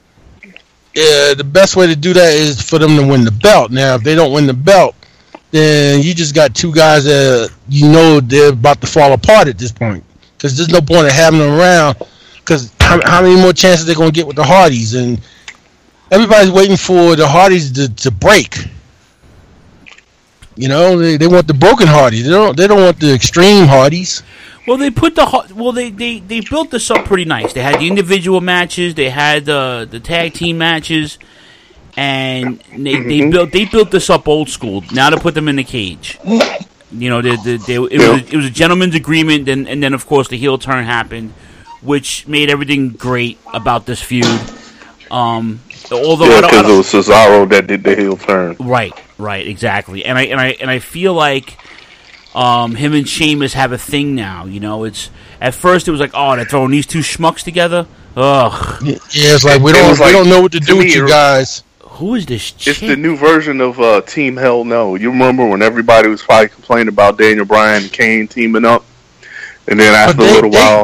Speaker 4: uh, the best way to do that is for them to win the belt. Now, if they don't win the belt, then you just got two guys that you know they're about to fall apart at this point. Because there's no point in having them around. Because how, how many more chances they're going to get with the Hardys? And everybody's waiting for the Hardys to, to break. You know, they, they want the broken Hardys. They don't. They don't want the extreme Hardys.
Speaker 3: Well, they put the ho- well, they, they, they built this up pretty nice. They had the individual matches, they had the the tag team matches, and they, they built they built this up old school. Now to put them in the cage, you know, they, they, they, it was a, it was a gentleman's agreement, and and then of course the heel turn happened, which made everything great about this feud. Um, although I
Speaker 5: yeah,
Speaker 3: don't, I
Speaker 5: because
Speaker 3: don't,
Speaker 5: it was Cesaro that did the heel turn.
Speaker 3: right, right, exactly, and I and I and I feel like. Um, him and Sheamus have a thing now. You know, it's at first it was like, oh, they're throwing these two schmucks together. Ugh,
Speaker 4: Yeah, it's like we
Speaker 5: It
Speaker 4: don't
Speaker 5: was
Speaker 4: we
Speaker 5: like,
Speaker 4: don't know what to
Speaker 5: to
Speaker 4: do with
Speaker 5: me,
Speaker 4: you
Speaker 5: it-
Speaker 4: guys.
Speaker 3: who is this
Speaker 5: It's
Speaker 3: chick?
Speaker 5: the new version of uh, Team Hell No. You remember when everybody was probably complaining about Daniel Bryan and Kane teaming up, and then after
Speaker 4: they-
Speaker 5: a little
Speaker 4: they-
Speaker 5: while,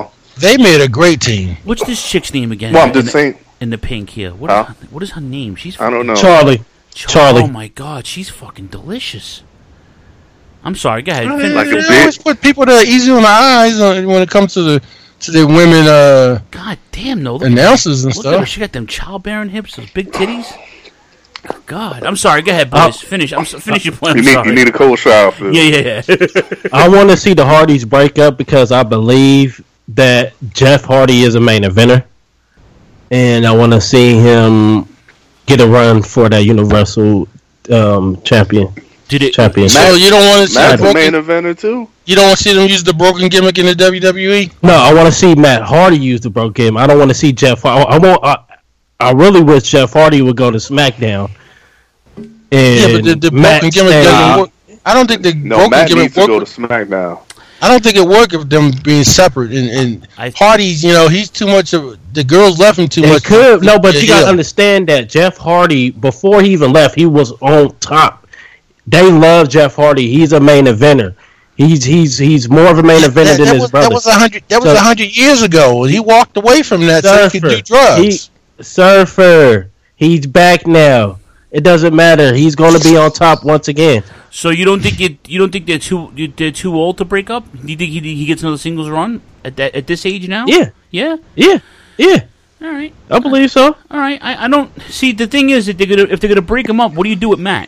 Speaker 4: they made a great team.
Speaker 3: What's this chick's name again?
Speaker 5: Well, I'm
Speaker 3: in,
Speaker 5: just
Speaker 3: the,
Speaker 5: saying.
Speaker 3: in the pink here. What,
Speaker 5: Huh?
Speaker 3: is, her, what is her name? She's
Speaker 5: I don't know.
Speaker 6: Charlie.
Speaker 3: Char-
Speaker 6: Charlie.
Speaker 3: Oh my God, she's fucking delicious. I'm sorry. Go ahead.
Speaker 4: They,
Speaker 3: Finish.
Speaker 5: Like a
Speaker 4: they
Speaker 5: bitch.
Speaker 4: always put people that are easy on the eyes uh, when it comes to the to the women uh,
Speaker 3: God damn, no. Look
Speaker 4: announcers and
Speaker 3: Look at her.
Speaker 4: stuff.
Speaker 3: She got them childbearing hips, those big titties. Oh, God, I'm sorry. Go ahead, boys. Finish. I'm so, finish your point.
Speaker 5: You
Speaker 3: I'm
Speaker 5: need
Speaker 3: sorry.
Speaker 5: you need a cold shower for this.
Speaker 3: Yeah, yeah, yeah.
Speaker 6: I want to see the Hardys break up because I believe that Jeff Hardy is a main eventer, and I want to see him get a run for that Universal um, champion.
Speaker 3: Did it?
Speaker 6: Championship.
Speaker 4: So you don't want to see the
Speaker 5: Matt's a main
Speaker 4: broken,
Speaker 5: eventer too.
Speaker 4: you don't want to see them use the broken gimmick in the W W E.
Speaker 6: No, I want to see Matt Hardy use the broke game. I don't want to see Jeff. I, I want. I, I really wish Jeff Hardy would go to SmackDown. And
Speaker 4: Yeah, but the, the
Speaker 6: Matt
Speaker 4: broken gimmick
Speaker 6: stay-
Speaker 4: doesn't work. I don't think the
Speaker 5: No,
Speaker 4: broken
Speaker 5: Matt
Speaker 4: gimmick
Speaker 5: needs to
Speaker 4: work.
Speaker 5: go to SmackDown.
Speaker 4: I don't think it worked with them being separate. And, and
Speaker 3: I-
Speaker 4: Hardy's, you know, he's too much of the girls left him too
Speaker 6: It
Speaker 4: much.
Speaker 6: could no, but
Speaker 4: Yeah,
Speaker 6: you gotta
Speaker 4: yeah.
Speaker 6: understand that Jeff Hardy, before he even left, he was on top. They love Jeff Hardy. He's a main eventer. He's he's he's more of a main eventer
Speaker 4: That,
Speaker 6: than
Speaker 4: that
Speaker 6: his
Speaker 4: was,
Speaker 6: brother.
Speaker 4: that was a hundred. That was
Speaker 6: So-
Speaker 4: a hundred years ago. He walked away from that so he could do drugs.
Speaker 6: He, Surfer. He's back now. It doesn't matter. He's going to be on top once again.
Speaker 3: So you don't think it? You don't think they're too? you- They're too old to break up? Do you think he, he gets another singles run at that at this age now?
Speaker 6: Yeah,
Speaker 3: Yeah.
Speaker 6: yeah, yeah.
Speaker 3: All right.
Speaker 6: I believe so.
Speaker 3: All right. I, I don't see. The thing is that they're gonna if they're gonna break him up. What do you do with Matt?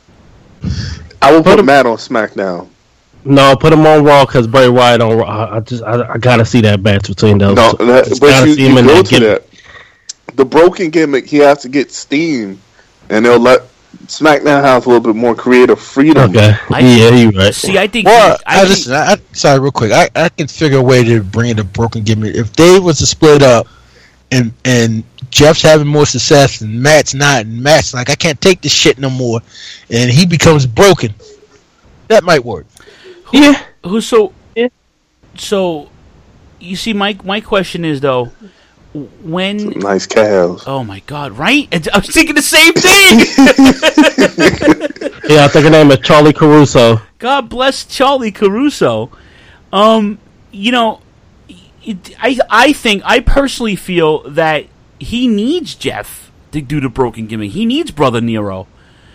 Speaker 5: I will put
Speaker 6: him-
Speaker 5: Matt on SmackDown.
Speaker 6: No, put him on Raw because Bray Wyatt on Raw. I I just I, I gotta see that match between those.
Speaker 5: No,
Speaker 6: two.
Speaker 5: that,
Speaker 6: Just
Speaker 5: but
Speaker 6: gotta
Speaker 5: you,
Speaker 6: see him
Speaker 5: you
Speaker 6: in
Speaker 5: go
Speaker 6: that
Speaker 5: to
Speaker 6: gimmick.
Speaker 5: that. The broken gimmick, he has to get steam, and they'll let SmackDown have a little bit more creative freedom.
Speaker 6: Okay.
Speaker 3: I-
Speaker 6: yeah, you right.
Speaker 3: See, I think.
Speaker 4: Well,
Speaker 3: I
Speaker 4: I,
Speaker 3: think
Speaker 4: listen. I, I, sorry, real quick. I, I can figure a way to bring in the broken gimmick. If they was to split up, and and Jeff's having more success and Matt's not, and Matt's like, I can't take this shit no more, and he becomes broken, that might work.
Speaker 6: Yeah.
Speaker 3: who so.
Speaker 6: Yeah.
Speaker 3: So, you see, my my question is though, when.
Speaker 5: Nice calves.
Speaker 3: Oh my God! Right? And I was thinking the same thing.
Speaker 6: Yeah, I think her name is Charlie Caruso.
Speaker 3: God bless Charlie Caruso. Um, you know, it, I I think I personally feel that he needs Jeff to do the broken gimmick. He needs Brother Nero.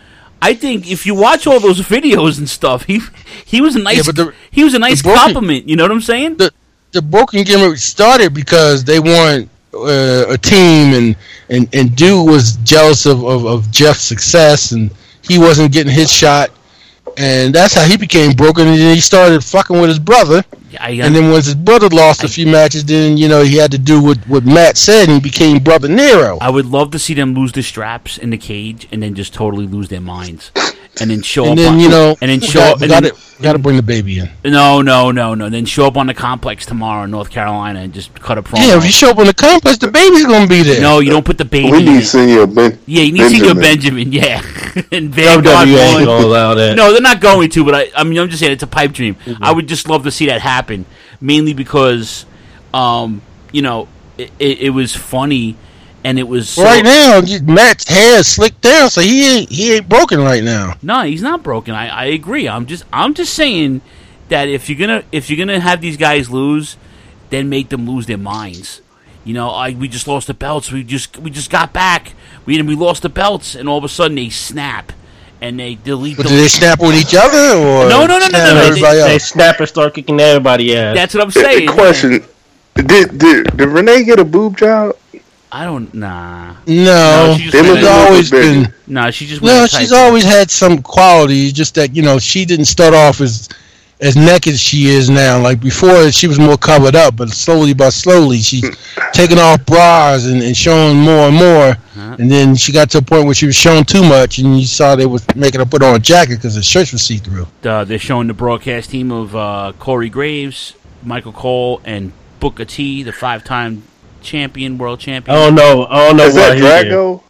Speaker 3: I think if you watch all those videos and stuff, he he was a nice
Speaker 4: Yeah, but the-
Speaker 3: he was a nice
Speaker 4: broken-
Speaker 3: compliment. You know what I'm saying?
Speaker 4: The the broken gimmick started because they want uh, a team, and, and and Dude was jealous of, of, of Jeff's success, and he wasn't getting his shot, and that's how he became broken. And then he started fucking with his brother.
Speaker 3: I,
Speaker 4: And then once his brother lost a few matches, then you know he had to do what, what Matt said, and he became Brother Nero.
Speaker 3: I would love to see them lose the straps in the cage and then just totally lose their minds, and then show
Speaker 4: And
Speaker 3: up.
Speaker 4: then
Speaker 3: on,
Speaker 4: you know,
Speaker 3: and then
Speaker 4: we
Speaker 3: show
Speaker 4: got,
Speaker 3: up.
Speaker 4: we
Speaker 3: and
Speaker 4: got
Speaker 3: then-
Speaker 4: to got to bring the baby in.
Speaker 3: No, no, no, no. Then show up on the complex tomorrow in North Carolina and just cut a promo.
Speaker 4: Yeah, if you show up on the complex, the baby's gonna be there.
Speaker 3: No, you don't put the baby
Speaker 5: We
Speaker 3: in
Speaker 5: need
Speaker 3: it.
Speaker 5: Senior Ben.
Speaker 3: Yeah, you need
Speaker 5: Benjamin.
Speaker 3: Senior Benjamin, yeah. and
Speaker 6: W
Speaker 3: Vanguard
Speaker 6: W E ain't
Speaker 3: one.
Speaker 6: gonna allow that.
Speaker 3: No, they're not going to, but I, I mean, I'm just saying it's a pipe dream. I would just love to see that happen, mainly because, um, you know, it, it, it was funny, and it was so,
Speaker 4: Right now, you- Matt's hair is slicked down, so he ain't he ain't broken right now.
Speaker 3: No, he's not broken. I, I agree. I'm just I'm just saying that if you're gonna if you're gonna have these guys lose, then make them lose their minds. You know, I we just lost the belts. We just we just got back. We we lost the belts, and all of a sudden they snap and they delete.
Speaker 4: But
Speaker 3: the,
Speaker 4: do they snap with each other, or
Speaker 3: No, no, no, no,
Speaker 4: snap
Speaker 3: no,
Speaker 4: with
Speaker 3: no,
Speaker 4: everybody
Speaker 6: They
Speaker 4: else?
Speaker 6: snap and start kicking everybody ass.
Speaker 3: That's what I'm
Speaker 5: Hey,
Speaker 3: saying.
Speaker 5: question: Did did did Renee get a boob job?
Speaker 3: I don't. Nah.
Speaker 4: No,
Speaker 3: No, she just
Speaker 5: They
Speaker 3: went
Speaker 5: look
Speaker 4: she's
Speaker 3: in-
Speaker 4: always
Speaker 5: big.
Speaker 4: been.
Speaker 3: Nah, she just.
Speaker 4: No,
Speaker 3: went
Speaker 4: she's
Speaker 3: tight.
Speaker 4: always had some qualities. Just that you know, she didn't start off as as naked as she is now. Like before, she was more covered up, but slowly by slowly, she's taking off bras and, and showing more and more.
Speaker 3: Huh?
Speaker 4: And then she got to a point where she was showing too much, and you saw they was making her put on a jacket because the shirts were see through.
Speaker 3: Uh, they're showing the broadcast team of uh, Corey Graves, Michael Cole, and Booker T, the five-time champion, world champion.
Speaker 6: I don't know. I don't know
Speaker 5: Is
Speaker 6: why
Speaker 5: that
Speaker 6: he there.
Speaker 5: Drago?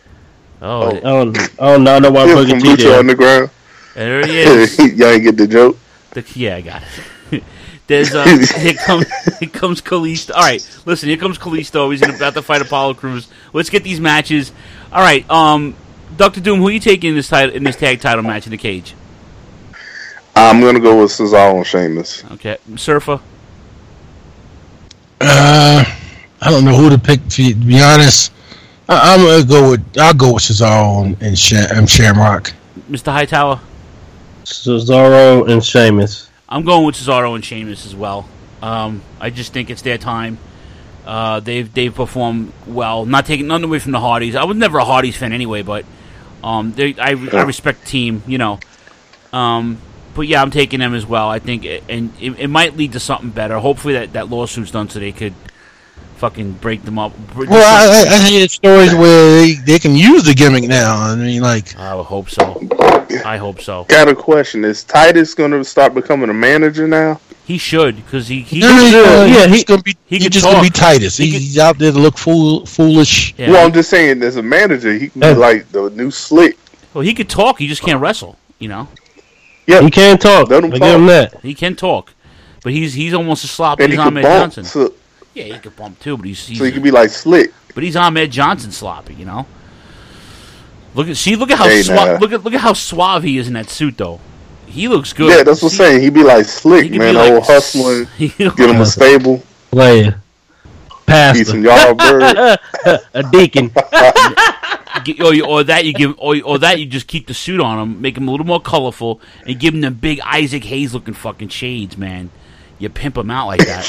Speaker 3: Oh,
Speaker 6: I don't, I don't know. I don't know why
Speaker 5: He
Speaker 6: Booker
Speaker 5: from
Speaker 6: T
Speaker 5: Lucha
Speaker 6: there.
Speaker 5: Underground.
Speaker 3: there he is.
Speaker 5: Y'all ain't get the joke.
Speaker 3: The, yeah, I got it. There's uh, here comes here comes Kalisto. All right, listen, here comes Kalisto. He's about to fight Apollo Crews. Let's get these matches. All right, um, Doctor Doom, who are you taking in this title in this tag title match in the cage?
Speaker 5: I'm gonna go with Cesaro and Sheamus.
Speaker 3: Okay, Surfer.
Speaker 4: Uh, I don't know who to pick. To be honest, I, I'm gonna go with. I'll go with Cesaro and, and, Sha- and Shamrock.
Speaker 3: Mister Hightower?
Speaker 6: Cesaro and Sheamus.
Speaker 3: I'm going with Cesaro and Sheamus as well. Um, I just think it's their time. Uh, they've they've performed well. Not taking nothing away from the Hardys. I was never a Hardys fan anyway, but um, they, I I respect the team, you know. Um, but yeah, I'm taking them as well. I think, it, and it, it might lead to something better. Hopefully that, that lawsuit's done so they could fucking break them up.
Speaker 4: Well, I, I hear stories where they, they can use the gimmick now. I mean, like,
Speaker 3: I hope so. I hope so.
Speaker 5: Got a question: is Titus going to start becoming a manager now?
Speaker 3: He should, because he, he
Speaker 4: no, uh, yeah, he's gonna be
Speaker 3: he
Speaker 4: he's
Speaker 3: could
Speaker 4: just
Speaker 3: talk.
Speaker 4: gonna be Titus.
Speaker 3: He
Speaker 4: He
Speaker 3: could-
Speaker 4: he's out there to look fool, foolish.
Speaker 3: Yeah.
Speaker 5: Well, I'm just saying, as a manager, he can be
Speaker 6: Yeah.
Speaker 5: like the new Slick.
Speaker 3: Well, he could talk. He just can't wrestle. You know,
Speaker 5: Yeah,
Speaker 6: He can talk. I
Speaker 5: Let him
Speaker 6: give
Speaker 5: talk.
Speaker 6: him that.
Speaker 3: he can talk, but he's he's almost as sloppy
Speaker 5: and
Speaker 3: as
Speaker 5: he can
Speaker 3: Ahmed
Speaker 5: bump,
Speaker 3: Johnson.
Speaker 5: so,
Speaker 3: Yeah, he could bump too, but he's, he's
Speaker 5: so he can be like Slick.
Speaker 3: but he's Ahmed Johnson sloppy. You know. Look at see look at how
Speaker 5: Hey,
Speaker 3: swa-
Speaker 5: now.
Speaker 3: look at look at how suave he is in that suit though. He looks good.
Speaker 5: Yeah, that's what I'm
Speaker 3: See,
Speaker 5: saying. He be like Slick,
Speaker 3: he could
Speaker 5: man.
Speaker 3: be like
Speaker 5: Old hustling,
Speaker 3: he-
Speaker 5: get him a stable,
Speaker 6: Player.
Speaker 5: eat some
Speaker 6: Pastor.
Speaker 5: Yardbird.
Speaker 6: A deacon.
Speaker 3: Get- or, you- or that you give, or, or that you just keep the suit on him, make him a little more colorful, and give him the big Isaac Hayes looking fucking shades, man. You pimp him out like that,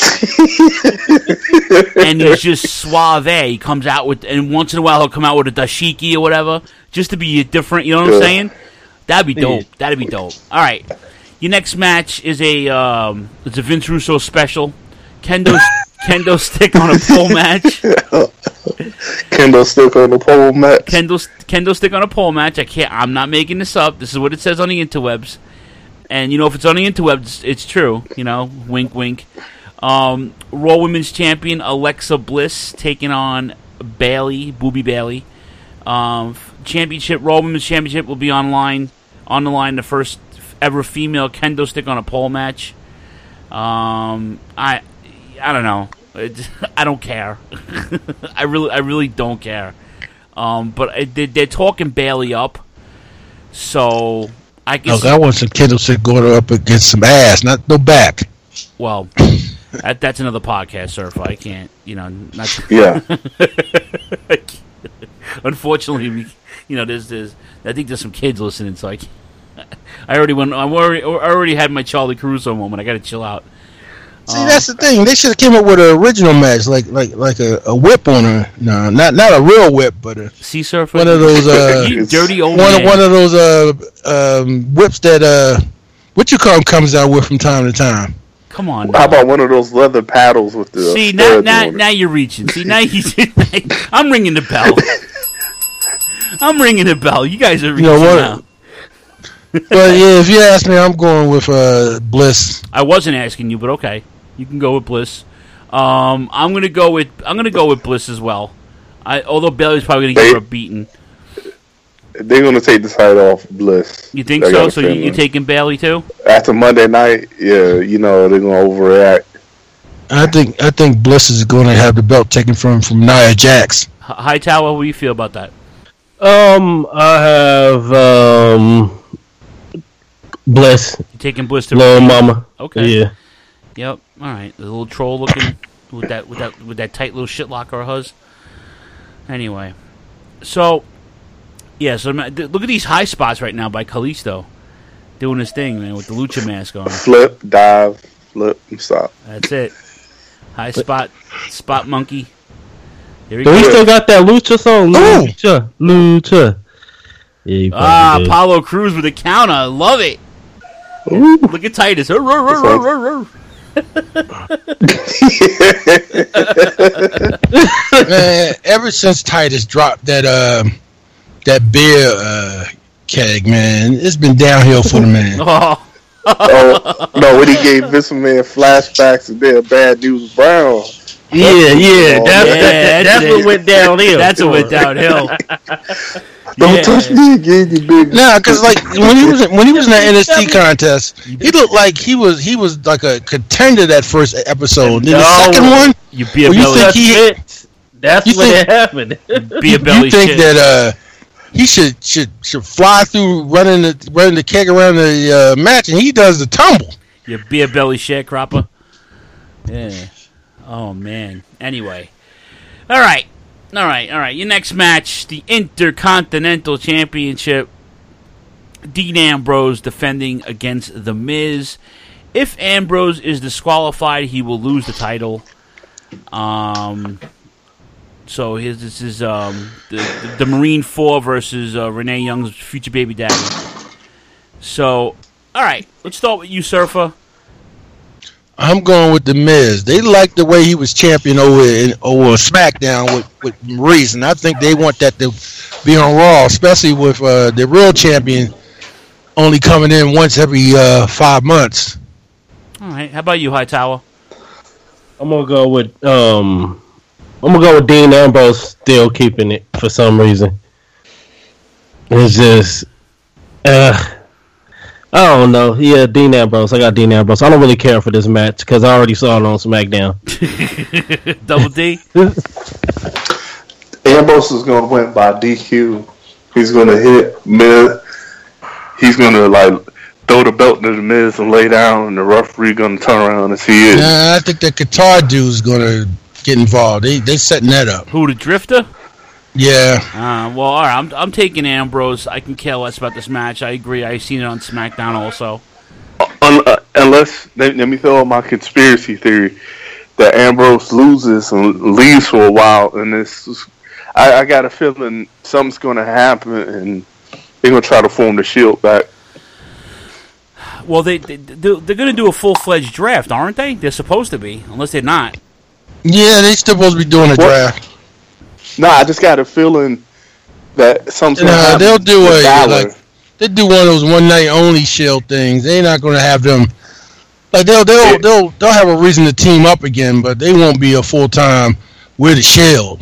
Speaker 3: and he's just suave. He comes out with, and once in a while he'll come out with a dashiki or whatever, just to be different. You know what I'm
Speaker 5: Yeah.
Speaker 3: saying? That'd be dope. That'd be dope. All right, your next match is a um, it's a Vince Russo special, kendo kendo stick on a pole match.
Speaker 5: Kendo stick on the pole match.
Speaker 3: Kendo kendo stick on a pole match. I can't. I'm not making this up. This is what it says on the interwebs. And you know, if it's on the interwebs, it's, it's true. You know, wink, wink. Um, Raw Women's Champion Alexa Bliss taking on Bailey, Booby Bailey. Um, championship Raw Women's Championship will be online on the line. The first ever female kendo stick on a pole match. Um, I I don't know. It, I don't care. I really I really don't care. Um, but it, they, they're talking Bailey up, so I guess.
Speaker 4: Look, I want some kiddos to go up against some ass, not no back.
Speaker 3: Well, that, that's another podcast, sir. If I can't, you know, not.
Speaker 5: Yeah.
Speaker 3: Unfortunately, we, you know, there's, there's, I think there's some kids listening, so I, can't, I already went. I already, I already had my Charlie Caruso moment. I got to chill out.
Speaker 4: See, that's the thing. They should have came up with an original match, like like like a, a whip on her. No, not not a real whip, but a,
Speaker 3: See, sir, for
Speaker 4: one of those uh,
Speaker 3: you dirty old
Speaker 4: one
Speaker 3: man.
Speaker 4: of one of those uh um whips that uh what you call them comes out with from time to time.
Speaker 3: Come on.
Speaker 5: How
Speaker 3: now.
Speaker 5: about one of those leather paddles with the
Speaker 3: See, now,
Speaker 5: studs
Speaker 3: now,
Speaker 5: on it?
Speaker 3: now you're reaching. See, now you. I'm ringing the bell. I'm ringing the bell. You guys are reaching
Speaker 4: know what?
Speaker 3: now.
Speaker 4: But yeah, if you ask me, I'm going with uh Bliss.
Speaker 3: I wasn't asking you, but okay, you can go with Bliss. Um, I'm gonna go with I'm gonna go with Bliss as well. I although Bailey's probably gonna give her a beating.
Speaker 5: They're gonna take the title off Bliss.
Speaker 3: You think
Speaker 5: I got
Speaker 3: so?
Speaker 5: a
Speaker 3: So you,
Speaker 5: feeling.
Speaker 3: you taking Bailey too?
Speaker 5: After Monday night, yeah, you know they're gonna overreact.
Speaker 4: I think I think Bliss is going to have the belt taken from from Nia Jax.
Speaker 3: H- Hightower, what do you feel about that?
Speaker 6: Um, I have um, Bliss,
Speaker 3: You taking Bliss to
Speaker 6: Little Mama.
Speaker 3: Okay.
Speaker 6: Yeah.
Speaker 3: Yep. All right. The little troll looking with that with that with that tight little shit locker of hers. Anyway, so yeah. So ma- th- look at these high spots right now by Kalisto doing his thing, man, with the lucha mask on.
Speaker 5: Flip, dive, flip, and stop.
Speaker 3: That's it. High spot, spot monkey. Here he
Speaker 6: But he
Speaker 3: goes.
Speaker 6: still got that Lucha song.
Speaker 4: Ooh.
Speaker 6: Lucha. Lucha. Yeah, he probably
Speaker 3: Ah,
Speaker 6: did.
Speaker 3: Apollo Cruz with a counter. I love it. Look at Titus. Arr, arr, arr, arr, arr, arr.
Speaker 4: Man, ever since Titus dropped that um that beer uh keg, man, it's been downhill for the man.
Speaker 3: Oh,
Speaker 5: Oh no, when he gave Vince McMahon flashbacks and then Bad News Brown.
Speaker 6: Yeah, yeah.
Speaker 5: Oh,
Speaker 6: That's,
Speaker 3: yeah,
Speaker 6: that,
Speaker 3: that's
Speaker 6: that's
Speaker 3: it.
Speaker 6: what went downhill.
Speaker 3: that's what
Speaker 6: for
Speaker 3: went
Speaker 6: him.
Speaker 3: downhill.
Speaker 5: Don't
Speaker 3: Yeah.
Speaker 5: touch me again, you big.
Speaker 4: Nah, cause like when he was when he was in that N X T contest, he looked like he was he was like a contender that first episode. Then the
Speaker 6: No.
Speaker 4: second one,
Speaker 3: You be a
Speaker 4: Well, you
Speaker 3: belly.
Speaker 4: think
Speaker 6: That's
Speaker 4: he-
Speaker 6: it. That's
Speaker 4: you
Speaker 6: what
Speaker 4: think-
Speaker 6: happened.
Speaker 3: Be a
Speaker 4: you,
Speaker 3: belly
Speaker 4: you think
Speaker 3: shit.
Speaker 4: that uh he should should should fly through running the running the keg around the uh, match, and he does the tumble.
Speaker 3: You be a belly sharecropper. Yeah. Oh, man. Anyway. All right. All right. All right. Your next match, the Intercontinental Championship. Dean Ambrose defending against The Miz. If Ambrose is disqualified, he will lose the title. Um... So his, this is um, the, the the Marine Four versus uh, Renee Young's future baby daddy. So, all right, let's start with you, Surfer.
Speaker 4: I'm going with The Miz. They like the way he was champion over in, over SmackDown with, with Maurice, and I think they want that to be on Raw, especially with uh, the real champion only coming in once every uh, five months.
Speaker 3: All right, how about you, Hightower?
Speaker 6: I'm gonna go with um. I'm gonna go with Dean Ambrose still keeping it for some reason. It's just, uh, I don't know. Yeah, Dean Ambrose. I got Dean Ambrose. I don't really care for this match because I already saw it on SmackDown.
Speaker 3: Double D.
Speaker 5: Ambrose is gonna win by D Q. He's gonna hit Miz. He's gonna like throw the belt to the Miz and lay down, and the referee gonna turn around and see it.
Speaker 4: Nah, I think the Qatar dude's gonna get involved. They they setting that up.
Speaker 3: Who, the Drifter?
Speaker 4: Yeah.
Speaker 3: Uh, well, all right. I'm I'm taking Ambrose. I can care less about this match. I agree. I've seen it on SmackDown also.
Speaker 5: Un- uh, unless let, let me throw out my conspiracy theory that Ambrose loses and leaves for a while, and this I, I got a feeling something's going to happen, and they're going to try to form the Shield back.
Speaker 3: Well, they, they they're going to do a full fledged draft, aren't they? They're supposed to be, unless they're not.
Speaker 4: Yeah, they supposed to be doing a draft.
Speaker 5: Nah, I just got a feeling that something.
Speaker 4: Nah, they'll do a like they do one of those one night only Shield things. They're not going to have them like they'll they'll yeah. they'll they'll have a reason to team up again, but they won't be a full time with the Shield.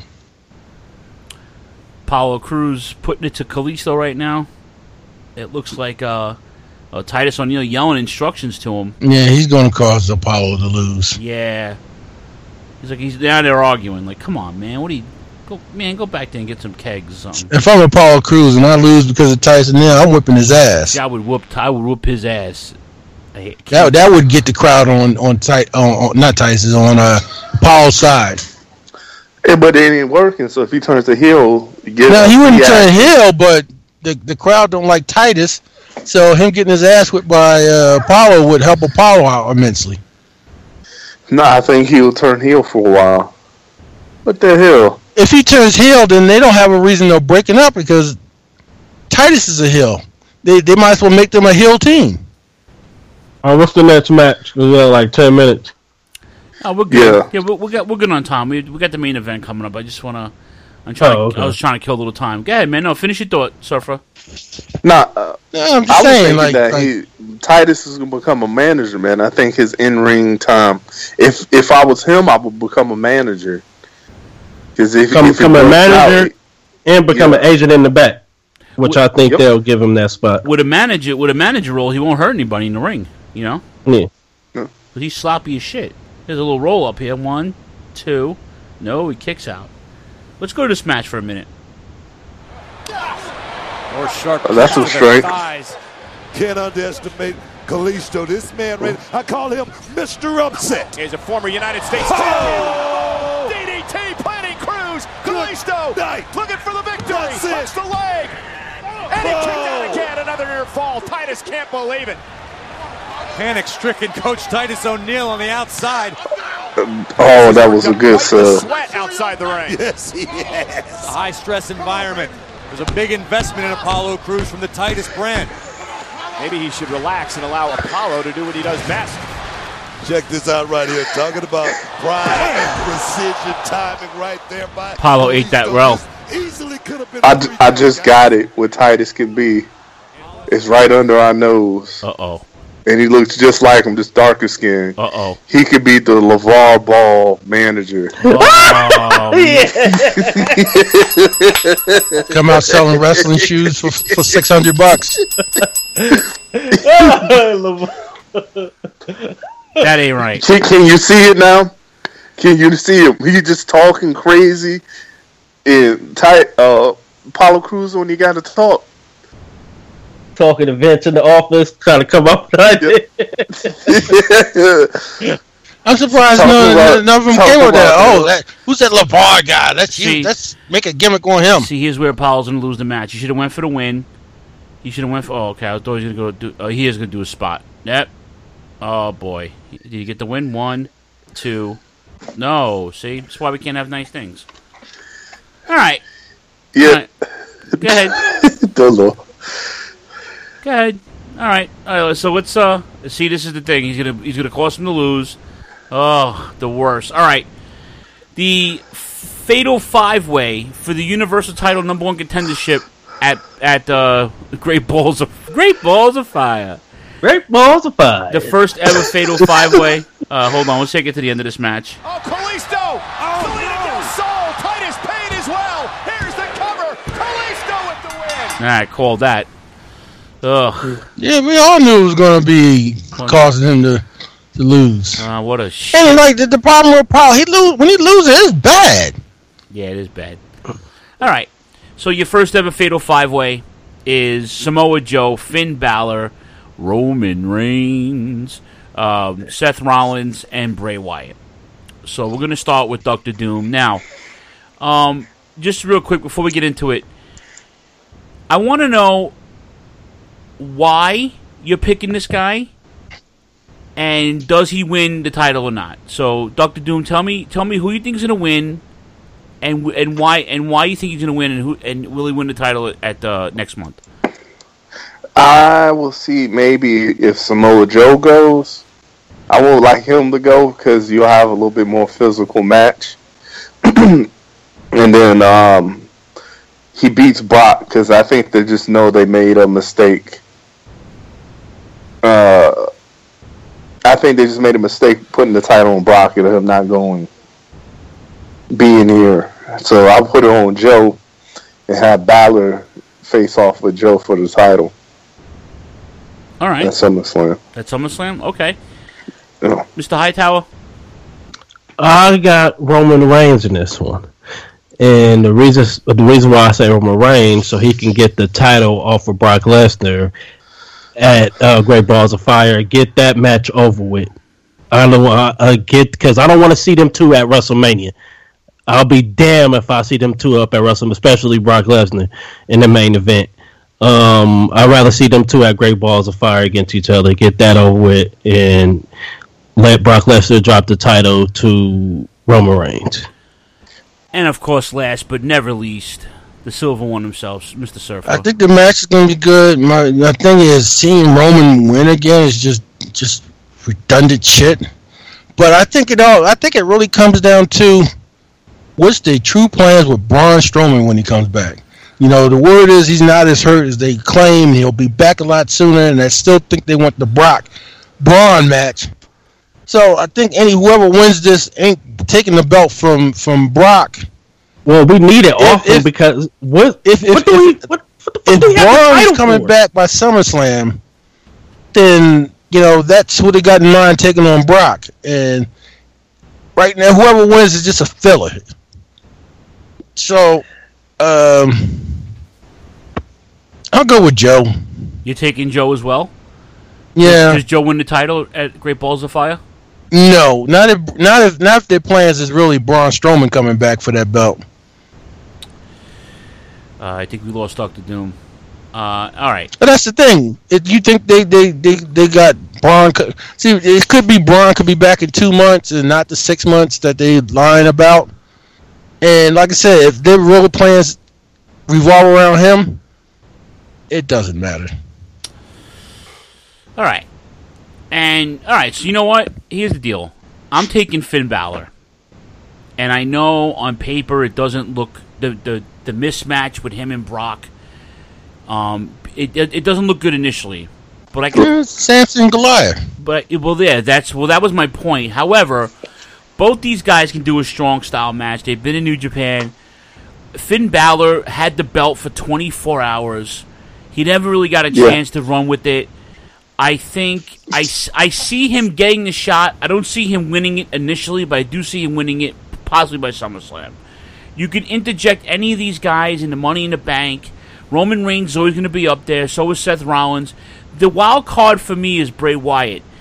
Speaker 3: Apollo Crews putting it to Kalisto right now. It looks like uh, uh, Titus O'Neil yelling instructions to him.
Speaker 4: Yeah, he's going to cause Apollo to lose.
Speaker 3: Yeah. He's like, he's now they're arguing. Like, come on, man. What do you go, man? Go back there and get some kegs or something.
Speaker 4: If I'm Apollo Crews and I lose because of Tyson, now I'm whipping his ass.
Speaker 3: See, I would whoop. I would whoop his ass. I
Speaker 4: that that would get the crowd on on Ty, on, on not Tyson on uh, Apollo's side.
Speaker 5: Yeah, but it ain't working. So if he turns the heel, get
Speaker 4: now he wouldn't turn heel, but the the crowd don't like Titus, so him getting his ass whipped by uh, Apollo would help Apollo out immensely.
Speaker 5: No, I think he'll turn heel for a while. What the hell?
Speaker 4: If he turns heel, then they don't have a reason to breaking up because Titus is a heel. They they might as well make them a heel team.
Speaker 6: Oh, what's the next match? We got like ten minutes.
Speaker 3: Oh, we're good. Yeah, yeah we, we got we're good on time. We we got the main event coming up. I just wanna. I'm trying.
Speaker 6: Oh, okay.
Speaker 3: I was trying to kill a little time. Go ahead, man. No, finish your thought, Surfer.
Speaker 5: Nah, uh,
Speaker 4: no, I'm just
Speaker 5: I was
Speaker 4: saying,
Speaker 5: thinking
Speaker 4: like,
Speaker 5: that
Speaker 4: like
Speaker 5: he, Titus is gonna become a manager, man. I think his in-ring time. If if I was him, I would become a manager. Because if
Speaker 6: become,
Speaker 5: if
Speaker 6: become a manager
Speaker 5: out,
Speaker 6: and become yeah. an agent in the back, which
Speaker 3: with,
Speaker 6: I think
Speaker 3: yep.
Speaker 6: they'll give him that spot.
Speaker 3: With a manager, with a manager role, he won't hurt anybody in the ring. You know.
Speaker 6: Yeah.
Speaker 5: yeah.
Speaker 3: But he's sloppy as shit. There's a little roll up here. One, two. No, he kicks out. Let's go to this match for a minute.
Speaker 10: Or sharp
Speaker 5: oh, that's some strength.
Speaker 10: Can't underestimate Kalisto. This man, right, I call him Mister Upset.
Speaker 11: He's a former United States oh! champion. D D T planting Cruz. Kalisto night. Looking for the victory. That's the leg. And he oh! kicked out again. Another near fall. Titus can't believe it.
Speaker 12: Panic-stricken Coach Titus O'Neil on the outside.
Speaker 5: Um, oh, that was a good sub.
Speaker 11: Sweat outside the ring.
Speaker 10: Yes, yes.
Speaker 12: A high-stress environment. There's a big investment in Apollo Crews from the Titus brand.
Speaker 11: Maybe he should relax and allow Apollo to do what he does best.
Speaker 10: Check this out right here. Talking about pride and precision timing right there. By
Speaker 3: Apollo ate that well.
Speaker 10: Easily could have been.
Speaker 5: I, I just got it what Titus can be. It's right under our nose.
Speaker 3: Uh-oh.
Speaker 5: And he looks just like him, just darker skin.
Speaker 3: Uh-oh.
Speaker 5: He could be the LeVar Ball manager.
Speaker 3: Oh,
Speaker 4: come out selling wrestling shoes for for six hundred bucks.
Speaker 3: That ain't right.
Speaker 5: Can, can you see it now? Can you see him? He just talking crazy. And tight, uh, Apollo Crews when he got to talk.
Speaker 6: Talking to Vince in the office, trying to come up with an idea.
Speaker 4: I'm surprised
Speaker 5: Talk
Speaker 4: none,
Speaker 5: about-
Speaker 4: none of them
Speaker 5: talk
Speaker 4: came with
Speaker 5: about
Speaker 4: that.
Speaker 5: that.
Speaker 4: Oh, that, who's that LeVar guy? Let's
Speaker 3: See-
Speaker 4: use, let's make a gimmick on him.
Speaker 3: See, here's where Apollo's going to lose the match. He should have went for the win. He should have went for... Oh, okay. I thought he was going to go do... Oh, he is going to do a spot. Yep. Oh, boy. Did he get the win? One, two... No, see? That's why we can't have nice things. All right.
Speaker 5: Yeah.
Speaker 3: All right. Go ahead.
Speaker 5: Don't know.
Speaker 3: Go ahead. All right. All right. So let's uh see. This is the thing. He's gonna he's gonna cause him to lose. Oh, the worst. All right. The fatal five way for the Universal Title number one contendership at at uh Great Balls of Great Balls of Fire.
Speaker 6: Great Balls of Fire.
Speaker 3: The first ever fatal five way. Uh, hold on. Let's take it to the end of this match.
Speaker 11: Oh, Kalisto! Oh, Selena Del Sol! Titus Payne as well! Here's the cover! Kalisto with the win!
Speaker 3: All right. Call that. Ugh.
Speaker 4: Yeah, we all knew it was going to be causing him to, to lose.
Speaker 3: Uh, what a shit.
Speaker 4: And like the, the problem with Paul, he lose when he loses, it's bad.
Speaker 3: Yeah, it is bad. All right. So your first ever fatal five way is Samoa Joe, Finn Balor, Roman Reigns, um, Seth Rollins, and Bray Wyatt. So we're going to start with Doctor Doom. Now, um, just real quick before we get into it, I want to know why you're picking this guy, and does he win the title or not? So, Doctor Doom, tell me, tell me who you think is going to win, and and why and why you think he's going to win, and who and will he win the title at uh, next month?
Speaker 5: I will see maybe if Samoa Joe goes. I won't like him to go because you'll have a little bit more physical match. And then um, he beats Brock because I think they just know they made a mistake. Uh, I think they just made a mistake putting the title on Brock and him not going, being here. So I'll put it on Joe and have Balor face off with Joe for the title.
Speaker 3: All right.
Speaker 5: At SummerSlam.
Speaker 3: At SummerSlam? Okay.
Speaker 5: Yeah.
Speaker 3: Mister Hightower?
Speaker 6: I got Roman Reigns in this one. And the reason the reason why I say Roman Reigns, so he can get the title off of Brock Lesnar at uh, Great Balls of Fire, get that match over with. I don't want uh, get because I don't want to see them two at WrestleMania. I'll be damned if I see them two up at WrestleMania, especially Brock Lesnar in the main event. Um, I'd rather see them two at Great Balls of Fire against each other, get that over with, and let Brock Lesnar drop the title to Roman Reigns.
Speaker 3: And, of course, last but never least, the Silver One himself, Mister Surfer.
Speaker 4: I think the match is going to be good. My, my thing is, seeing Roman win again is just just redundant shit. But I think it all. I think it really comes down to what's the true plans with Braun Strowman when he comes back. You know, the word is he's not as hurt as they claim. He'll be back a lot sooner, and I still think they want the Brock Braun match. So I think any whoever wins this ain't taking the belt from, from Brock.
Speaker 6: Well, we need it
Speaker 4: If-
Speaker 6: off him
Speaker 4: if-
Speaker 6: because what?
Speaker 4: If if,
Speaker 6: what do we?
Speaker 4: if,
Speaker 6: What, what the fuck
Speaker 4: if
Speaker 6: do we have the
Speaker 4: Braun is
Speaker 6: title
Speaker 4: coming
Speaker 6: for?
Speaker 4: back by SummerSlam, then you know that's what they got in mind taking on Brock. And right now, whoever wins is just a filler. So, um, I'll go with Joe.
Speaker 3: You're taking Joe as well?
Speaker 4: Yeah.
Speaker 3: Does Joe win the title at Great Balls of Fire?
Speaker 4: No, not if not if not if their plans is really Braun Strowman coming back for that belt.
Speaker 3: Uh, I think we lost Doctor Doom. Uh, all right.
Speaker 4: But that's the thing. If you think they they, they, they got Braun, co- see, it could be Braun could be back in two months and not the six months that they lying about. And like I said, if their real plans revolve around him, it doesn't matter.
Speaker 3: All right. And, all right, so you know what? Here's the deal. I'm taking Finn Balor. And I know on paper it doesn't look, the, the, the mismatch with him and Brock, um, it, it, it doesn't look good initially. But I can,
Speaker 4: Yeah, Samson and Goliath.
Speaker 3: But, well, yeah, that's, well, that was my point. However, both these guys can do a strong style match. They've been in New Japan. Finn Balor had the belt for twenty-four hours. He never really got a
Speaker 5: Yeah.
Speaker 3: chance to run with it. I think I, s- I see him getting the shot. I don't see him winning it initially, but I do see him winning it possibly by SummerSlam. You could interject any of these guys into Money in the Bank. Roman Reigns is always going to be up there. So is Seth Rollins. The wild card for me is Bray Wyatt.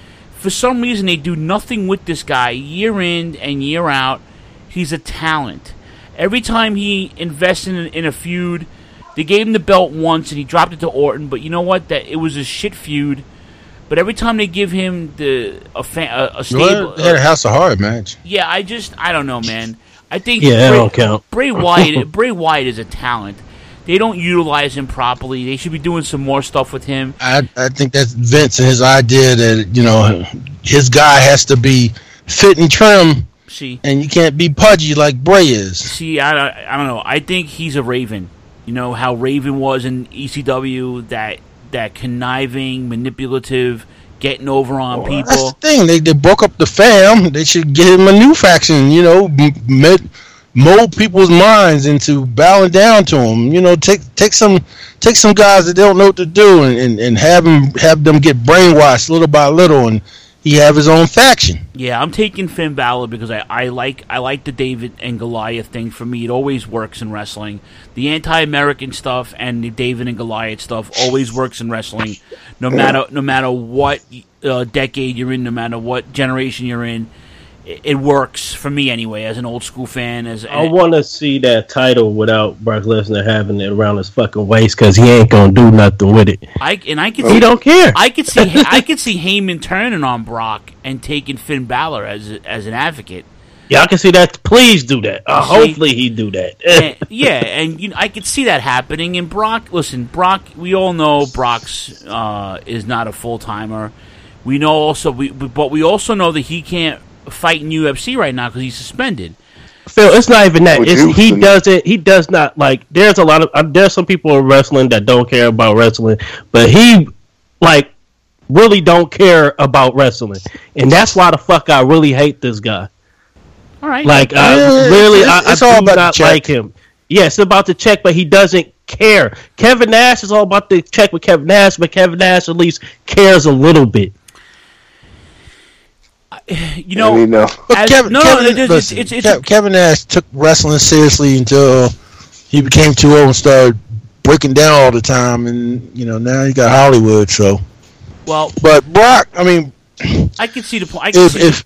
Speaker 3: for some reason they do nothing with this guy year in and year out. He's a talent. Every time he invests in, in a feud, they gave him the belt once and he dropped it to Orton. But you know what? That it was a shit feud. But every time they give him the a, fa- a, a stable,
Speaker 4: they had a House of Horror match.
Speaker 3: Yeah, I just I don't know, man. I think
Speaker 6: yeah,
Speaker 3: Bray,
Speaker 6: that don't count.
Speaker 3: Bray Wyatt, Bray Wyatt is a talent. They don't utilize him properly. They should be doing some more stuff with him.
Speaker 4: I I think that's Vince and his idea that, you know, his guy has to be fit and trim.
Speaker 3: See,
Speaker 4: and you can't be pudgy like Bray is.
Speaker 3: See, I, I don't know. I think he's a Raven. You know how Raven was in E C W, that that conniving, manipulative, getting over on
Speaker 4: well,
Speaker 3: people.
Speaker 4: That's the thing. They they broke up the fam. They should give him a new faction. You know, m- mold people's minds into bowing down to him. You know, take take some take some guys that don't know what to do and, and, and have them have them get brainwashed little by little, and he have his own faction.
Speaker 3: Yeah, I'm taking Finn Balor because I, I like I like the David and Goliath thing. For me, it always works in wrestling. The anti-American stuff and the David and Goliath stuff always works in wrestling, no matter no matter what uh, decade you're in, no matter what generation you're in. It, it works for me anyway, as an old school fan. As
Speaker 6: I want to see that title without Brock Lesnar having it around his fucking waist because he ain't gonna do nothing with it.
Speaker 3: I and I could
Speaker 6: he
Speaker 3: see,
Speaker 6: don't care.
Speaker 3: I could see I could see Heyman turning on Brock and taking Finn Balor as as an advocate.
Speaker 6: Yeah, I can see that. Please do that. Uh,
Speaker 3: See?
Speaker 6: hopefully he do that.
Speaker 3: and, yeah, and you know, I could see that happening. And Brock, listen, Brock. We all know Brock's uh, is not a full timer. We know also, we but we also know that he can't fight in U F C right now because he's suspended.
Speaker 6: Phil, it's not even that. It's, he doesn't. He does not like. There's a lot of. Uh, there's some people in wrestling that don't care about wrestling, but he like really don't care about wrestling, and that's why the fuck I really hate this guy.
Speaker 3: All right,
Speaker 6: like I
Speaker 4: Yeah,
Speaker 6: really,
Speaker 4: it's,
Speaker 6: I,
Speaker 4: it's
Speaker 6: I
Speaker 4: all
Speaker 6: do
Speaker 4: about
Speaker 6: not
Speaker 4: the check.
Speaker 6: like him. Yeah, it's about the check, but he doesn't care. Kevin Nash is all about the check with Kevin Nash, but Kevin Nash at least cares a little bit.
Speaker 3: You know,
Speaker 5: we know.
Speaker 4: But
Speaker 3: as-
Speaker 4: Kevin,
Speaker 3: no,
Speaker 4: Kevin,
Speaker 3: it- it's-
Speaker 4: listen,
Speaker 3: it's- it's-
Speaker 4: Kev- Kevin Nash took wrestling seriously until he became too old and started breaking down all the time, and you know now he got Hollywood. So,
Speaker 3: well,
Speaker 4: but Brock, I mean,
Speaker 3: I could see the point. I could
Speaker 4: if
Speaker 3: see
Speaker 4: if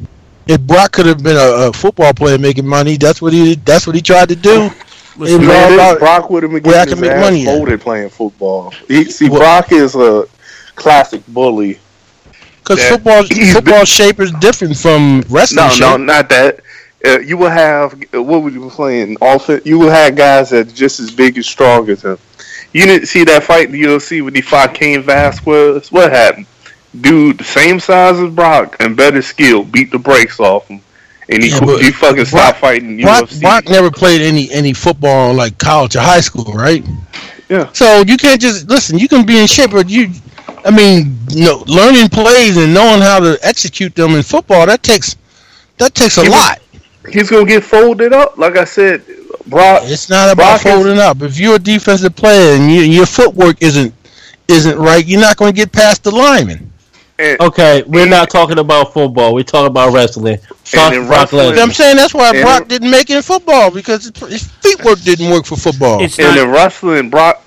Speaker 4: if Brock could have been a, a football player making money, that's what he that's what he tried to do.
Speaker 3: Listen,
Speaker 4: It was all
Speaker 5: Man,
Speaker 4: about
Speaker 5: Brock would have been
Speaker 4: where I
Speaker 5: getting
Speaker 4: can
Speaker 5: his
Speaker 4: make
Speaker 5: ass
Speaker 4: money at.
Speaker 5: folded playing football. He, see,
Speaker 4: Well-
Speaker 5: Brock is a classic bully.
Speaker 4: Because
Speaker 5: that-
Speaker 4: football
Speaker 5: he's
Speaker 4: football shape is different from wrestling
Speaker 5: No,
Speaker 4: shape.
Speaker 5: no, not that. Uh, you will have what would you be playing? Offense. You will have guys that are just as big and strong as him. You didn't see that fight in the U F C when he fought Cain Vasquez. What happened? Dude, the same size as Brock and better skill, beat the brakes off him, and he
Speaker 4: Yeah,
Speaker 5: qu-
Speaker 4: but
Speaker 5: he fucking stopped fighting in
Speaker 4: Brock,
Speaker 5: U F C.
Speaker 4: Brock never played any any football in like college or high school, right?
Speaker 5: Yeah.
Speaker 4: So you can't just listen. You can be in shape, but you, I mean, you know, learning plays and knowing how to execute them in football that takes that takes a
Speaker 5: He was-
Speaker 4: lot.
Speaker 5: He's gonna get folded up. Like I said, Brock.
Speaker 4: It's not about
Speaker 5: Brock is-
Speaker 4: folding up. If you're a defensive player and you, your footwork isn't isn't right, you're not going to get past the lineman.
Speaker 5: And,
Speaker 6: Okay, we're not talking about football. We're talking about wrestling. Fuck
Speaker 5: in
Speaker 6: Brock
Speaker 5: wrestling-
Speaker 6: Lesnar.
Speaker 4: I'm saying that's why
Speaker 5: And-
Speaker 4: Brock didn't make it in football because his, his feet work didn't work for football.
Speaker 3: It's
Speaker 5: and
Speaker 3: not,
Speaker 5: in wrestling, Brock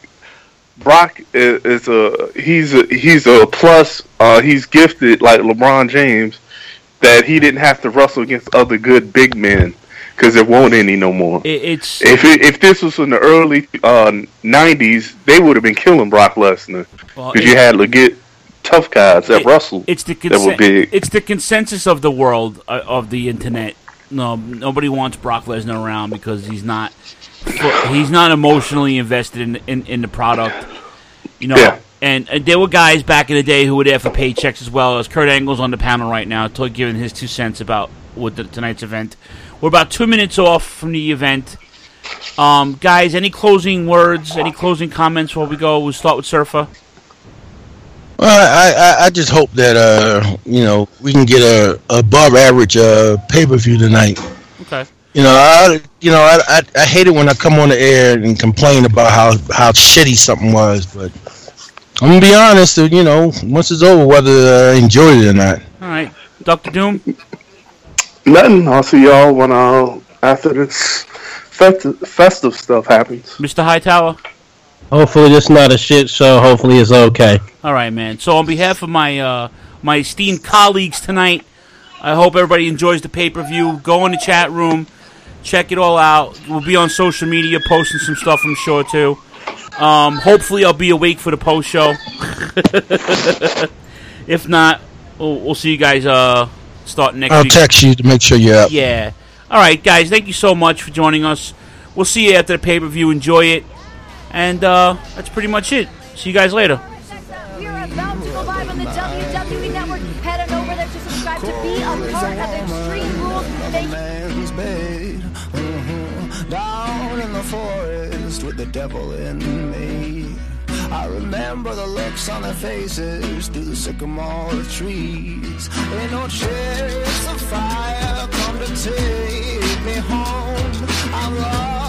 Speaker 5: Brock is, is a he's a he's a plus. Uh, he's gifted like LeBron James that he didn't have to wrestle against other good big men because there won't any no more.
Speaker 3: it, it's
Speaker 5: If it, if this was in the early uh, nineties, they would have been killing Brock Lesnar
Speaker 3: well,
Speaker 5: because
Speaker 3: it-
Speaker 5: you had legit tough guys that
Speaker 3: it-
Speaker 5: wrestled
Speaker 3: It's the
Speaker 5: that were
Speaker 3: consen-
Speaker 5: big.
Speaker 3: It's the consensus of the world uh, of the internet. No, nobody wants Brock Lesnar around because he's not he's not emotionally invested in in, in the product. You know,
Speaker 5: Yeah.
Speaker 3: and, and there were guys back in the day who were there for paychecks as well. As Kurt Angle's on the panel right now, to giving his two cents about what the, tonight's event. We're about two minutes off from the event. Um, guys, any closing words? Any closing comments before we go? We'll start with Surfer.
Speaker 4: Well, I, I I just hope that uh you know we can get a above average uh pay per view tonight.
Speaker 3: Okay.
Speaker 4: You know I you know I, I I hate it when I come on the air and complain about how how shitty something was, but I'm gonna be honest. You know, once it's over, whether I enjoyed it or not.
Speaker 3: All right, Doctor Doom.
Speaker 5: Nothing. I'll see y'all when uh, after this festive, festive stuff happens.
Speaker 3: Mister Hightower.
Speaker 6: Hopefully, this is not a shit show. Hopefully, it's okay.
Speaker 3: All right, man. So on behalf of my uh, my esteemed colleagues tonight. I hope everybody enjoys the pay-per-view. Go in the chat room. Check it all out. We'll be on social media posting some stuff, I'm sure, too. Um, hopefully I'll be awake for the post-show. If not, we'll, we'll see you guys uh, starting next
Speaker 4: I'll
Speaker 3: week.
Speaker 4: I'll text you to make sure you're up.
Speaker 3: Yeah. All right, guys, thank you so much for joining us. We'll see you after the pay-per-view. Enjoy it. And uh, that's pretty much it. See you guys later.
Speaker 9: We're about to go live on the W W E Network. Head on over there to subscribe to be a part of Extreme Rules. Thank you.
Speaker 2: Mm-hmm. Down in the forest with the devil in me. I remember the looks on their faces through the sycamore trees. Ain't no chariots of fire come to take me home. I'm lost.